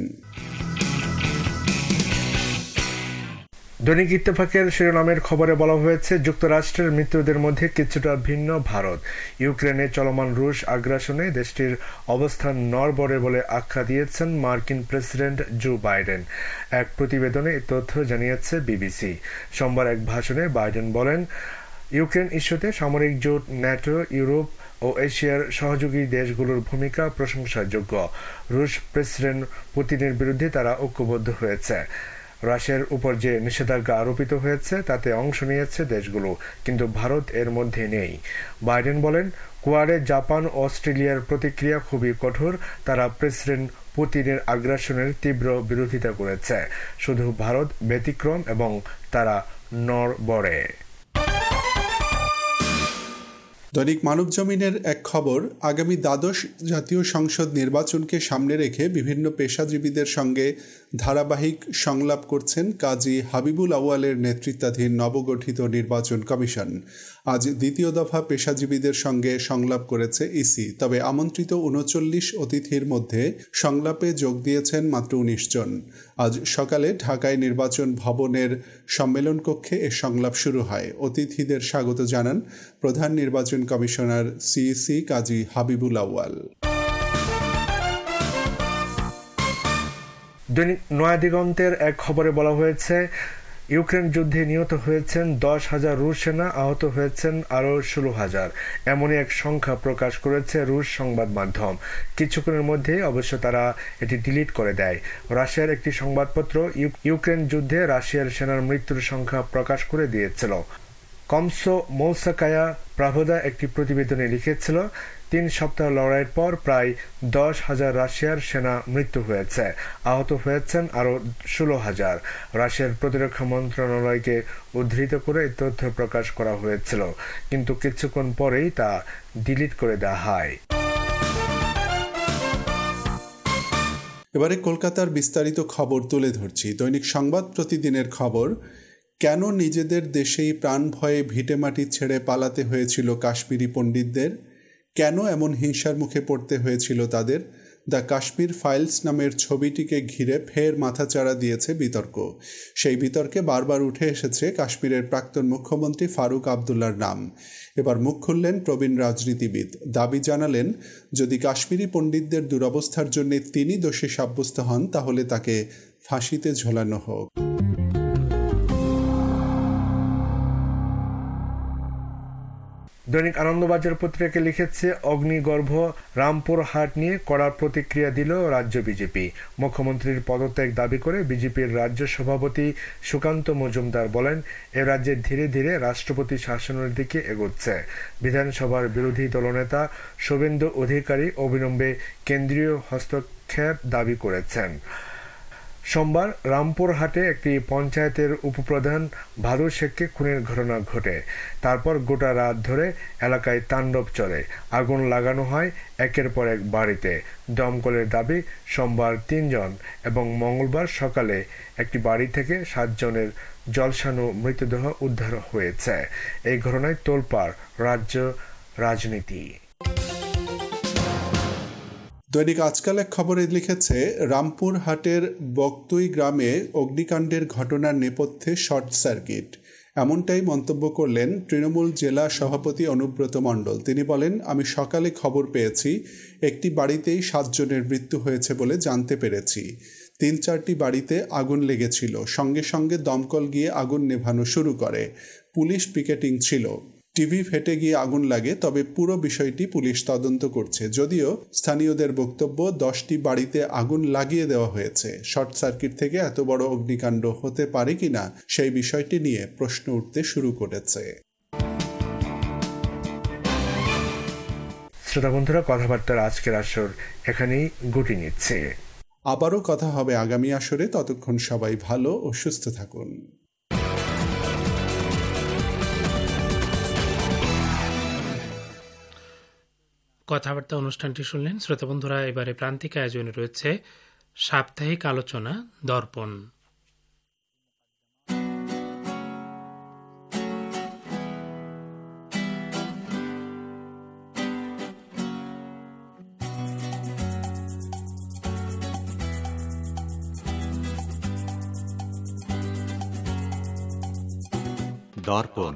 M: দৈনিক ইত্তেফাকের শিরোনামের খবরে বলা হয়েছে, যুক্তরাষ্ট্রের মিত্রদের মধ্যে কিছুটা ভিন্ন ভারত। ইউক্রেনে চলমান রুশ আগ্রাসনে দেশটির অবস্থান নড়বড়ে বলে আখ্যা দিয়েছেন মার্কিন প্রেসিডেন্ট জো বাইডেন। এক প্রতিবেদনে এই তথ্য জানিয়েছে বিবিসি। সোমবার এক ভাষণে বাইডেন বলেন, ইউক্রেন ইস্যুতে সামরিক জোট ন্যাটো, ইউরোপ ও এশিয়ার সহযোগী দেশগুলোর ভূমিকা প্রশংসাযোগ্য। রুশ প্রেসিডেন্ট পুতিনের বিরুদ্ধে তারা ঐক্যবদ্ধ হয়েছে। রাশিয়ার উপর যে নিষেধাজ্ঞা আরোপিত হয়েছে তাতে অংশ নিয়েছে দেশগুলো, কিন্তু ভারত এর মধ্যে নেই। বাইডেন বলেন, কোয়াডে জাপান ও অস্ট্রেলিয়ার প্রতিক্রিয়া খুবই কঠোর। তারা প্রেসিডেন্ট পুতিনের আগ্রাসনের তীব্র বিরোধিতা করেছে। শুধু ভারত ব্যতিক্রম এবং তারা নড়বড়ে।
L: দৈনিক মানবজমিনের এক খবর, আগামী দ্বাদশ জাতীয় সংসদ নির্বাচনকে সামনে রেখে বিভিন্ন পেশাজীবীদের সঙ্গে ধারাবাহিক সংলাপ করছেন কাজী হাবিবুল আউয়ালের নেতৃত্বাধীন নবগঠিত নির্বাচন কমিশন। আজ দ্বিতীয় দফা পেশাজীবীদের সঙ্গে সংলাপ করেছে ইসি। তবে আমন্ত্রিত উনচল্লিশ অতিথির মধ্যে সংলাপে যোগ দিয়েছেন মাত্র উনিশ জন। আজ সকালে ঢাকায় নির্বাচন ভবনের সম্মেলন কক্ষে এ সংলাপ শুরু হয়। অতিথিদের স্বাগত জানান প্রধান নির্বাচন কমিশনার সিইসি কাজী হাবিবুল আউয়াল।
M: দৈনিক নয়া দিগন্তের এক খবরে বলা হয়েছে, ইউক্রেন যুদ্ধে নিহত হয়েছেন দশ হাজার রুশ সেনা, আহত হয়েছেন আরও ষোলো হাজার। এমনই এক সংখ্যা প্রকাশ করেছে রুশ সংবাদ মাধ্যম। কিছুক্ষণের মধ্যে অবশ্য তারা এটি ডিলিট করে দেয়। রাশিয়ার একটি সংবাদপত্র ইউক্রেন যুদ্ধে রাশিয়ার সেনার মৃত্যুর সংখ্যা প্রকাশ করে দিয়েছিল। কমসো মৌসাকায়া প্রাভদা একটি প্রতিবেদনে লিখেছিল, তিন সপ্তাহ লড়াইয়ের পর প্রায় দশ হাজার রাশিয়ার সেনা মৃত্যু হয়েছে, আহত হয়েছেন আরও ষোলো হাজার। রাশিয়ার প্রতিরক্ষা মন্ত্রণালয়কে উদ্ধৃত করে এই তথ্য প্রকাশ করা হয়েছিল, কিন্তু কিছুক্ষণ পরেই তা ডিলিট করে দেওয়া হয়।
L: এবারে কলকাতার বিস্তারিত খবর তুলে ধরছি। দৈনিক সংবাদ প্রতিদিনের খবর, কেন নিজেদের দেশেই প্রাণ ভয়ে ভিটেমাটি ছেড়ে পালাতে হয়েছিল কাশ্মীরি পণ্ডিতদের, কেন এমন হিংসার মুখে পড়তে হয়েছিল তাদের। দ্য কাশ্মীর ফাইলস নামের ছবিটিকে ঘিরে ফের মাথাচাড়া দিয়েছে বিতর্ক। সেই বিতর্কে বারবার উঠে এসেছে কাশ্মীরের প্রাক্তন মুখ্যমন্ত্রী ফারুক আবদুল্লার নাম। এবার মুখ খুললেন প্রবীণ রাজনীতিবিদ, দাবি জানালেন যদি কাশ্মীরি পণ্ডিতদের দুরবস্থার জন্য তিনি দোষী সাব্যস্ত হন তাহলে তাকে ফাঁসিতে ঝোলানো হোক।
M: দৈনিক আনন্দবাজার পত্রিকা লিখেছে, অগ্নিগর্ভ রামপুর হাট নিয়ে কড়া প্রতিক্রিয়া দিল রাজ্য বিজেপি। মুখ্যমন্ত্রীর পদত্যাগ দাবি করে বিজেপির রাজ্য সভাপতি সুকান্ত মজুমদার বলেন, এ রাজ্যে ধীরে ধীরে রাষ্ট্রপতি শাসনের দিকে এগোচ্ছে। বিধানসভার বিরোধী দলনেতা শুভেন্দু অধিকারী অবিলম্বে কেন্দ্রীয় হস্তক্ষেপ দাবি করেছেন। সোমবার রামপুরহাটে একটি পঞ্চায়েতের উপপ্রধান ভাদু শেখকে খুনের ঘটনা ঘটে। তারপর গোটা রাত ধরে এলাকায় তাণ্ডব চলে, আগুন লাগানো হয় একের পর এক বাড়িতে। দমকলের দাবি, সোমবার তিনজন এবং মঙ্গলবার সকালে একটি বাড়ি থেকে সাতজনের জলসানো মৃতদেহ উদ্ধার হয়েছে। এই ঘটনায় তোলপাড় রাজ্য রাজনীতি।
L: দৈনিক আজকাল এক খবরে লিখেছে, রামপুর হাটের বক্তুই গ্রামে অগ্নিকাণ্ডের ঘটনার নেপথ্যে শর্ট সার্কিট। এমনটাই মন্তব্য করলেন তৃণমূল জেলা সভাপতি অনুব্রত মণ্ডল। তিনি বলেন, আমি সকালে খবর পেয়েছি একটি বাড়িতেই সাতজনের মৃত্যু হয়েছে বলে জানতে পেরেছি। তিন চারটি বাড়িতে আগুন লেগেছিল, সঙ্গে সঙ্গে দমকল গিয়ে আগুন নেভানো শুরু করে। পুলিশ পিকেটিং ছিল, টিভি ফেটে গিয়ে আগুন লাগে, তবে পুরো বিষয়টি পুলিশ তদন্ত করছে। যদিও স্থানীয়দের বক্তব্য দশটি বাড়িতে আগুন লাগিয়ে দেওয়া হয়েছে। শর্ট সার্কিট থেকে এত বড় অগ্নিকাণ্ড হতে পারে কিনা সেই বিষয়টি নিয়ে প্রশ্ন উঠতে শুরু করেছে।
M: শ্রোতা বন্ধুরা, কথাবার্তার আজকের আসর এখানেই গুটি নিচ্ছে।
L: আবারও কথা হবে আগামী আসরে। ততক্ষণ সবাই ভালো ও সুস্থ থাকুন।
D: কথাবার্তা অনুষ্ঠানটি শুনলেন শ্রোতা বন্ধুরা। এবারে প্রান্তিক আয়োজনে রয়েছে সাপ্তাহিক আলোচনা দর্পণ।
B: দর্পণ।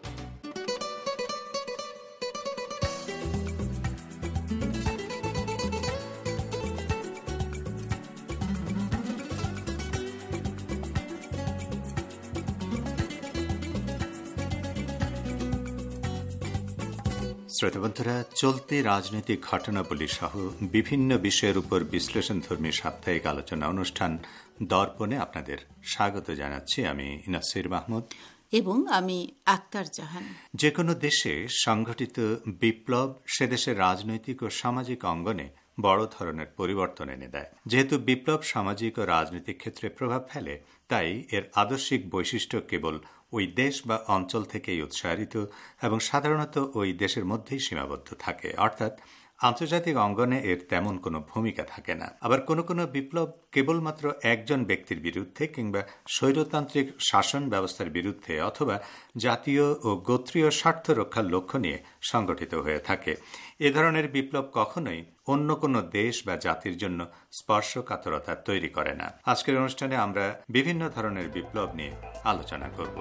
B: শ্রোতাবন্ধুরা, চলতি রাজনৈতিক ঘটনাবলী সহ বিভিন্ন বিষয়ের উপর বিশ্লেষণধর্মী সাপ্তাহিক আলোচনা অনুষ্ঠান দর্পণে আপনাদের স্বাগত জানাচ্ছি। আমি নাসির মাহমুদ
H: এবং আমি আক্তার জাহান।
B: যে কোনো দেশে সংঘটিত বিপ্লব সে দেশের রাজনৈতিক ও সামাজিক অঙ্গনে বড় ধরনের পরিবর্তন এনে দেয়। যেহেতু বিপ্লব সামাজিক ও রাজনৈতিক ক্ষেত্রে প্রভাব ফেলে, তাই এর আদর্শিক বৈশিষ্ট্য কেবল ওই দেশ বা অঞ্চল থেকেই উৎসারিত এবং সাধারণত ওই দেশের মধ্যেই সীমাবদ্ধ থাকে, অর্থাৎ আন্তর্জাতিক অঙ্গনে এর তেমন কোনো ভূমিকা থাকে না। আবার কোনো কোনো বিপ্লব কেবলমাত্র একজন ব্যক্তির বিরুদ্ধে কিংবা স্বৈরতান্ত্রিক শাসন ব্যবস্থার বিরুদ্ধে অথবা জাতীয় ও গোত্রীয় স্বার্থ রক্ষার লক্ষ্য নিয়ে সংগঠিত হয়ে থাকে। এ ধরনের বিপ্লব কখনোই অন্য কোনো দেশ বা জাতির জন্য স্পর্শকাতরতা তৈরি করে না। আজকের অনুষ্ঠানে আমরা বিভিন্ন ধরনের বিপ্লব নিয়ে আলোচনা করব।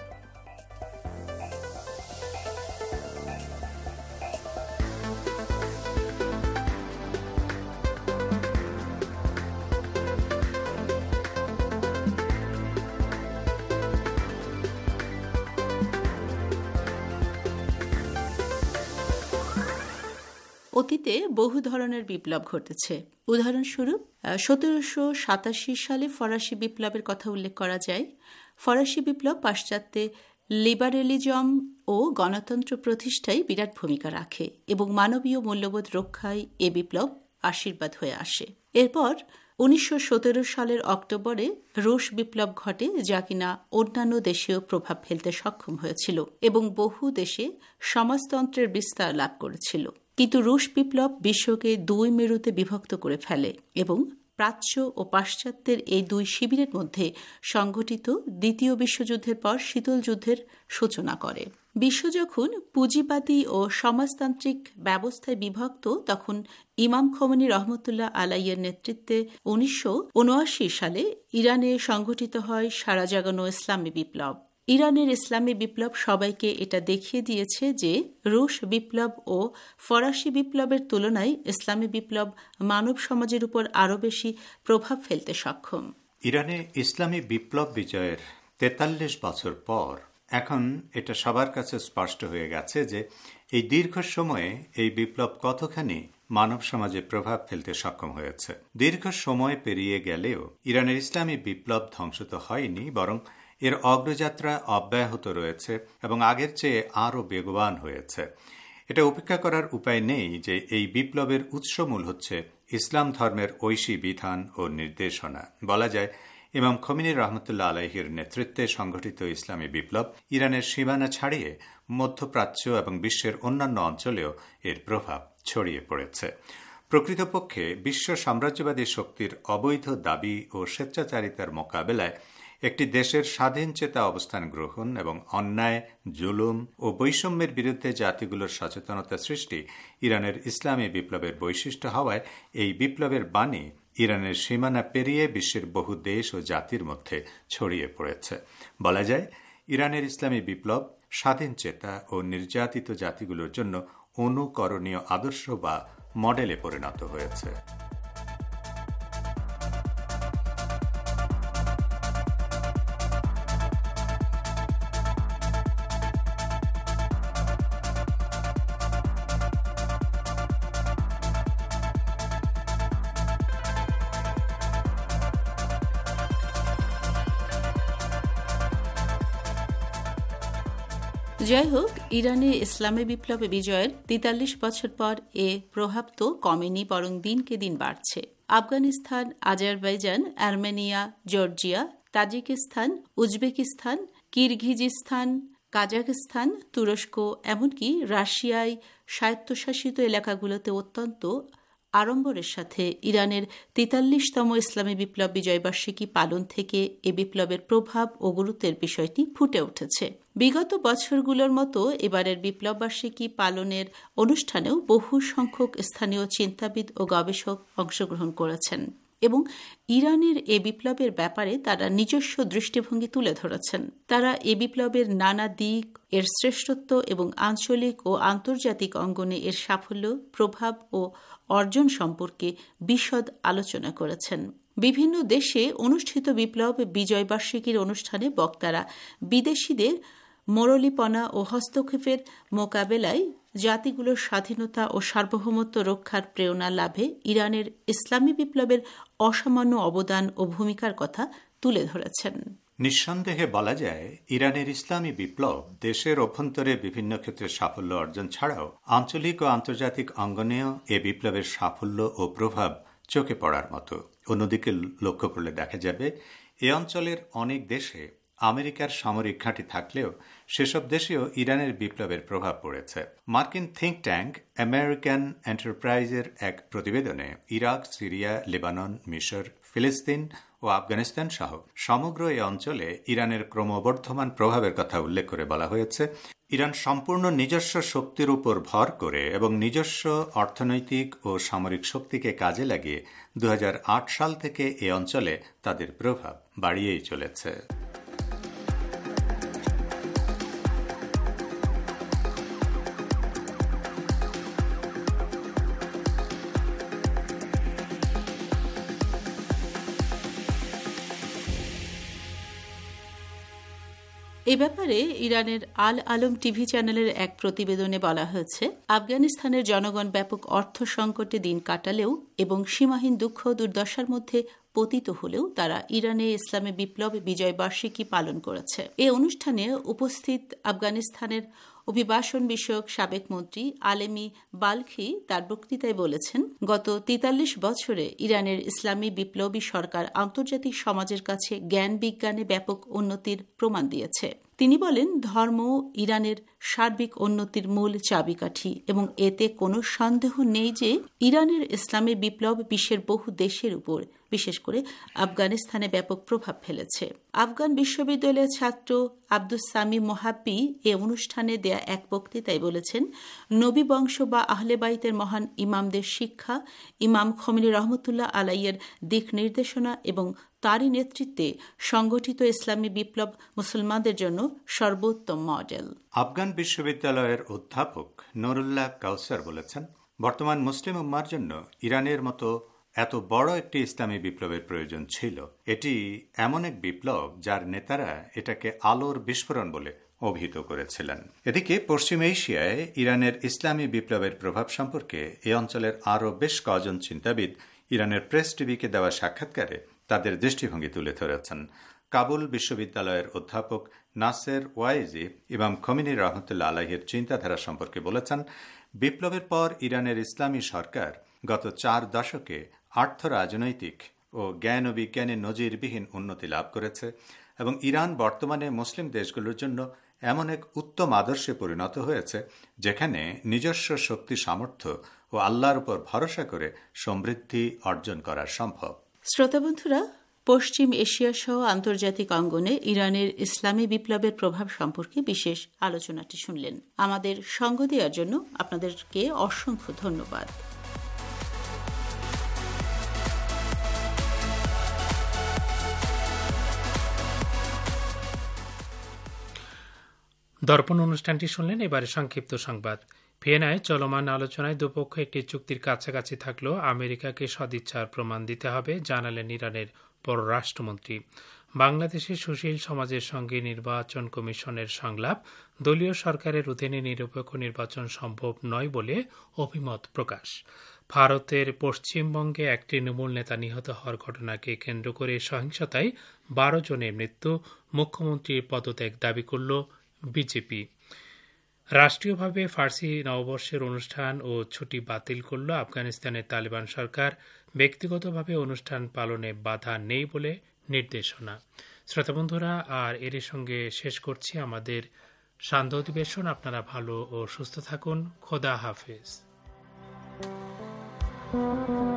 H: অতীতে বহু ধরনের বিপ্লব ঘটেছে। উদাহরণস্বরূপ সতেরোশো সাতাশি সালে ফরাসি বিপ্লবের কথা উল্লেখ করা যায়। ফরাসি বিপ্লব পাশ্চাত্যে লিবারেলিজম ও গণতন্ত্র প্রতিষ্ঠায় বিরাট ভূমিকা রাখে এবং মানবীয় মূল্যবোধ রক্ষায় এ বিপ্লব আশীর্বাদ হয়ে আসে। এরপর উনিশশো সতেরো সালের অক্টোবরে রুশ বিপ্লব ঘটে, যা কিনা অন্যান্য দেশেও প্রভাব ফেলতে সক্ষম হয়েছিল এবং বহু দেশে সমাজতন্ত্রের বিস্তার লাভ করেছিল। কিন্তু রুশ বিপ্লব বিশ্বকে দুই মেরুতে বিভক্ত করে ফেলে এবং প্রাচ্য ও পাশ্চাত্যের এই দুই শিবিরের মধ্যে সংঘটিত দ্বিতীয় বিশ্বযুদ্ধের পর শীতল যুদ্ধের সূচনা করে। বিশ্ব যখন পুঁজিবাদী ও সমাজতান্ত্রিক ব্যবস্থায় বিভক্ত, তখন ইমাম খোমেনি রহমতুল্লাহ আলাইয়ের নেতৃত্বে উনিশশো উনআশি সালে ইরানে সংঘটিত হয় সারা জাগানো ইসলামী বিপ্লব। ইরানের ইসলামী বিপ্লব সবাইকে এটা দেখিয়ে দিয়েছে যে রুশ বিপ্লব ও ফরাসি বিপ্লবের তুলনায় ইসলামী বিপ্লব মানব সমাজের উপর আরও বেশি প্রভাব ফেলতে সক্ষম।
E: ইরানে ইসলামী বিপ্লব বিজয়ের তেতাল্লিশ বছর পর এখন এটা সবার কাছে স্পষ্ট হয়ে গেছে যে এই দীর্ঘ সময়ে এই বিপ্লব কতখানি মানব সমাজে প্রভাব ফেলতে সক্ষম হয়েছে। দীর্ঘ সময় পেরিয়ে গেলেও ইরানের ইসলামী বিপ্লব ধ্বংস তো হয়নি, বরং এর অগ্রযাত্রা অব্যাহত রয়েছে এবং আগের চেয়ে আরও বেগবান হয়েছে। এটা উপেক্ষা করার উপায় নেই যে এই বিপ্লবের উৎসমূল হচ্ছে ইসলাম ধর্মের ঐশী বিধান ও নির্দেশনা। বলা যায় ইমাম খোমেনি রহমতুল্লাহ আলাইহির নেতৃত্বে সংগঠিত ইসলামী বিপ্লব ইরানের সীমানা ছাড়িয়ে মধ্যপ্রাচ্য এবং বিশ্বের অন্যান্য অঞ্চলেও এর প্রভাব ছড়িয়ে পড়েছে। প্রকৃতপক্ষে বিশ্ব সাম্রাজ্যবাদী শক্তির অবৈধ দাবি ও স্বেচ্ছাচারিতার মোকাবেলায় একটি দেশের স্বাধীন চেতা অবস্থান গ্রহণ এবং অন্যায়, জুলুম ও বৈষম্যের বিরুদ্ধে জাতিগুলোর সচেতনতা সৃষ্টি ইরানের ইসলামী বিপ্লবের বৈশিষ্ট্য হওয়ায় এই বিপ্লবের বাণী ইরানের সীমানা পেরিয়ে বিশ্বের বহু দেশ ও জাতির মধ্যে ছড়িয়ে পড়েছে। বলা যায় ইরানের ইসলামী বিপ্লব স্বাধীন চেতা ও নির্যাতিত জাতিগুলোর জন্য অনুকরণীয় আদর্শ বা মডেলে পরিণত হয়েছে।
H: যাই হোক, ইরানে ইসলামী বিপ্লবে বিজয়ের তেতাল্লিশ বছর পর এ প্রভাব তো কমেনি, বরং দিনকে দিন বাড়ছে। Afghanistan, Azerbaijan, Armenia, Georgia, Tajikistan, Uzbekistan, Kyrgyzstan, Kazakhstan, তুরস্ক, এমনকি রাশিয়ায় স্বায়ত্তশাসিত এলাকাগুলোতে অত্যন্ত আড়ম্বরের সাথে ইরানের তেতাল্লিশতম ইসলামী বিপ্লব বিজয়বার্ষিকী পালন থেকে এ বিপ্লবের প্রভাব ও গুরুত্বের বিষয়টি ফুটে উঠেছে। বিগত বছরগুলোর মতো এবারের বিপ্লব বার্ষিকী পালনের অনুষ্ঠানেও বহু সংখ্যক স্থানীয় চিন্তাবিদ ও গবেষক অংশগ্রহণ করেছেন এবং ইরানের এ বিপ্লবের ব্যাপারে তারা নিজস্ব দৃষ্টিভঙ্গি তুলে ধরেছেন। তারা এ বিপ্লবের নানা দিক, এর শ্রেষ্ঠত্ব এবং আঞ্চলিক ও আন্তর্জাতিক অঙ্গনে এর সাফল্য, প্রভাব ও অর্জন সম্পর্কে বিশদ আলোচনা করেছেন। বিভিন্ন দেশে অনুষ্ঠিত বিপ্লব বিজয়বার্ষিকীর অনুষ্ঠানে বক্তারা বিদেশিদের মরলীপনা ও হস্তক্ষেপের মোকাবেলায় জাতিগুলোর স্বাধীনতা ও সার্বভৌমত্ব রক্ষার প্রেরণা লাভে ইরানের ইসলামী বিপ্লবের অসামান্য অবদান ও ভূমিকার কথা তুলে ধরেছেন।
E: নিঃসন্দেহে বলা যায় ইরানের ইসলামী বিপ্লব দেশের অভ্যন্তরে বিভিন্ন ক্ষেত্রে সাফল্য অর্জন ছাড়াও আঞ্চলিক ও আন্তর্জাতিক অঙ্গনেও এ বিপ্লবের সাফল্য ও প্রভাব চোখে পড়ার মতো। অন্যদিকে লক্ষ্য করলে দেখা যাবে এ অঞ্চলের অনেক দেশে আমেরিকার সামরিক ঘাঁটি থাকলেও সেসব দেশেও ইরানের বিপ্লবের প্রভাব পড়েছে। মার্কিন থিঙ্ক ট্যাঙ্ক আমেরিকান এন্টারপ্রাইজের এক প্রতিবেদনে ইরাক, সিরিয়া, লেবানন, মিশর, ফিলিস্তিন ও আফগানিস্তান সহ সমগ্র এই অঞ্চলে ইরানের ক্রমবর্ধমান প্রভাবের কথা উল্লেখ করে বলা হয়েছে, ইরান সম্পূর্ণ নিজস্ব শক্তির উপর ভর করে এবং নিজস্ব অর্থনৈতিক ও সামরিক শক্তিকে কাজে লাগিয়ে দু হাজার আট সাল থেকে এ অঞ্চলে তাদের প্রভাব বাড়িয়েই চলেছে।
H: এ ব্যাপারে ইরানের আল আলম টিভি চ্যানেলের এক প্রতিবেদনে বলা হয়েছে, আফগানিস্তানের জনগণ ব্যাপক অর্থ সংকটে দিন কাটালেও এবং সীমাহীন দুঃখ দুর্দশার মধ্যে পতিত হলেও তারা ইরানে ইসলামী বিপ্লব বিজয় বার্ষিকী পালন করেছে। এই অনুষ্ঠানে উপস্থিত আফগানিস্তানের অভিবাসন বিষয়ক সাবেক মন্ত্রী আলেমি বালখি তার বক্তৃতায় বলেছেন, গত তেতাল্লিশ বছরে ইরানের ইসলামী বিপ্লবী সরকার আন্তর্জাতিক সমাজের কাছে জ্ঞান বিজ্ঞানে ব্যাপক উন্নতির প্রমাণ দিয়েছে। তিনি বলেন, ধর্ম ইরানের সার্বিক উন্নতির মূল চাবিকাঠি এবং এতে কোনো সন্দেহ নেই যে ইরানের ইসলামী বিপ্লব বিশ্বের বহু দেশের উপর, বিশেষ করে আফগানিস্তানে ব্যাপক প্রভাব ফেলেছে। আফগান বিশ্ববিদ্যালয়ের ছাত্র আব্দুস সামি মোহাব্বি এ অনুষ্ঠানে দেয়া এক বক্তৃতায় বলেছেন, নবী বংশ বা আহলে বাইতের মহান ইমামদের শিক্ষা, ইমাম খমেনি রহমতুল্লাহ আলাইয়ের দিক নির্দেশনা এবং তারই নেতৃত্বে সংগঠিত ইসলামী বিপ্লব মুসলমানদের জন্য সর্বোত্তম মডেল।
E: আফগান বিশ্ববিদ্যালয়ের অধ্যাপক নুরুল্লাহ কাউসার বলেছেন, বর্তমান মুসলিম উম্মার জন্য ইরানের মতো এত বড় একটি ইসলামী বিপ্লবের প্রয়োজন ছিল। এটি এমন এক বিপ্লব যার নেতারা এটাকে আলোর বিস্ফোরণ বলে অভিহিত করেছিলেন। এদিকে পশ্চিম এশিয়ায় ইরানের ইসলামী বিপ্লবের প্রভাব সম্পর্কে এ অঞ্চলের আরও বেশ কজন চিন্তাবিদ ইরানের প্রেস টিভিকে দেওয়া সাক্ষাৎকারে তাদের দৃষ্টিভঙ্গি তুলে ধরেছেন। কাবুল বিশ্ববিদ্যালয়ের অধ্যাপক নাসের ওয়াইজি ইমাম খমেনি রহমতুল্লাহ আলাইহির চিন্তাধারা সম্পর্কে বলেছেন, বিপ্লবের পর ইরানের ইসলামী সরকার গত চার দশকে আর্থ রাজনৈতিক ও জ্ঞান ও বিজ্ঞানে নজিরবিহীন উন্নতি লাভ করেছে এবং ইরান বর্তমানে মুসলিম দেশগুলোর জন্য এমন এক উত্তম আদর্শে পরিণত হয়েছে যেখানে নিজস্ব শক্তি সামর্থ্য ও আল্লাহর উপর ভরসা করে সমৃদ্ধি অর্জন করা সম্ভব।
H: শ্রোতাবন্ধুরা, পশ্চিম এশিয়া সহ আন্তর্জাতিক অঙ্গনে ইরানের ইসলামী বিপ্লবের প্রভাব সম্পর্কে বিশেষ আলোচনাটি শুনলেন। আমাদের সঙ্গ দেওয়ার জন্য আপনাদেরকে অসংখ্য ধন্যবাদ।
D: দর্পণ অনুষ্ঠানটি শুনলেন। এবারে সংক্ষিপ্ত সংবাদ। ভিয়েনায় চলমান আলোচনায় দুপক্ষ একটি চুক্তির কাছাকাছি থাকলেও আমেরিকাকে সদিচ্ছার প্রমাণ দিতে হবে, জানালেন ইরানের পররাষ্ট্রমন্ত্রী। বাংলাদেশের সুশীল সমাজের সঙ্গে নির্বাচন কমিশনের সংলাপ দলীয় সরকারের অধীনে নিরপেক্ষ নির্বাচন সম্ভব নয় বলে অভিমত প্রকাশ। ভারতের পশ্চিমবঙ্গে এক তৃণমূল নেতা নিহত হওয়ার ঘটনাকে কেন্দ্র করে সহিংসতায় বারো জনের মৃত্যু, মুখ্যমন্ত্রীর পদত্যাগ দাবি করল বিজেপি। রাষ্ট্রীয়ভাবে ফার্সি নববর্ষের অনুষ্ঠান ও ছুটি বাতিল করল আফগানিস্তানের তালিবান সরকার। ব্যক্তিগতভাবে অনুষ্ঠান পালনে বাধা নেই বলে নির্দেশনা। শ্রোতাবন্ধুরা, আর এর সঙ্গে শেষ করছি আমাদের সান্ধ্য অধিবেশন। আপনারা ভালো ও সুস্থ থাকুন। খোদা হাফেজ।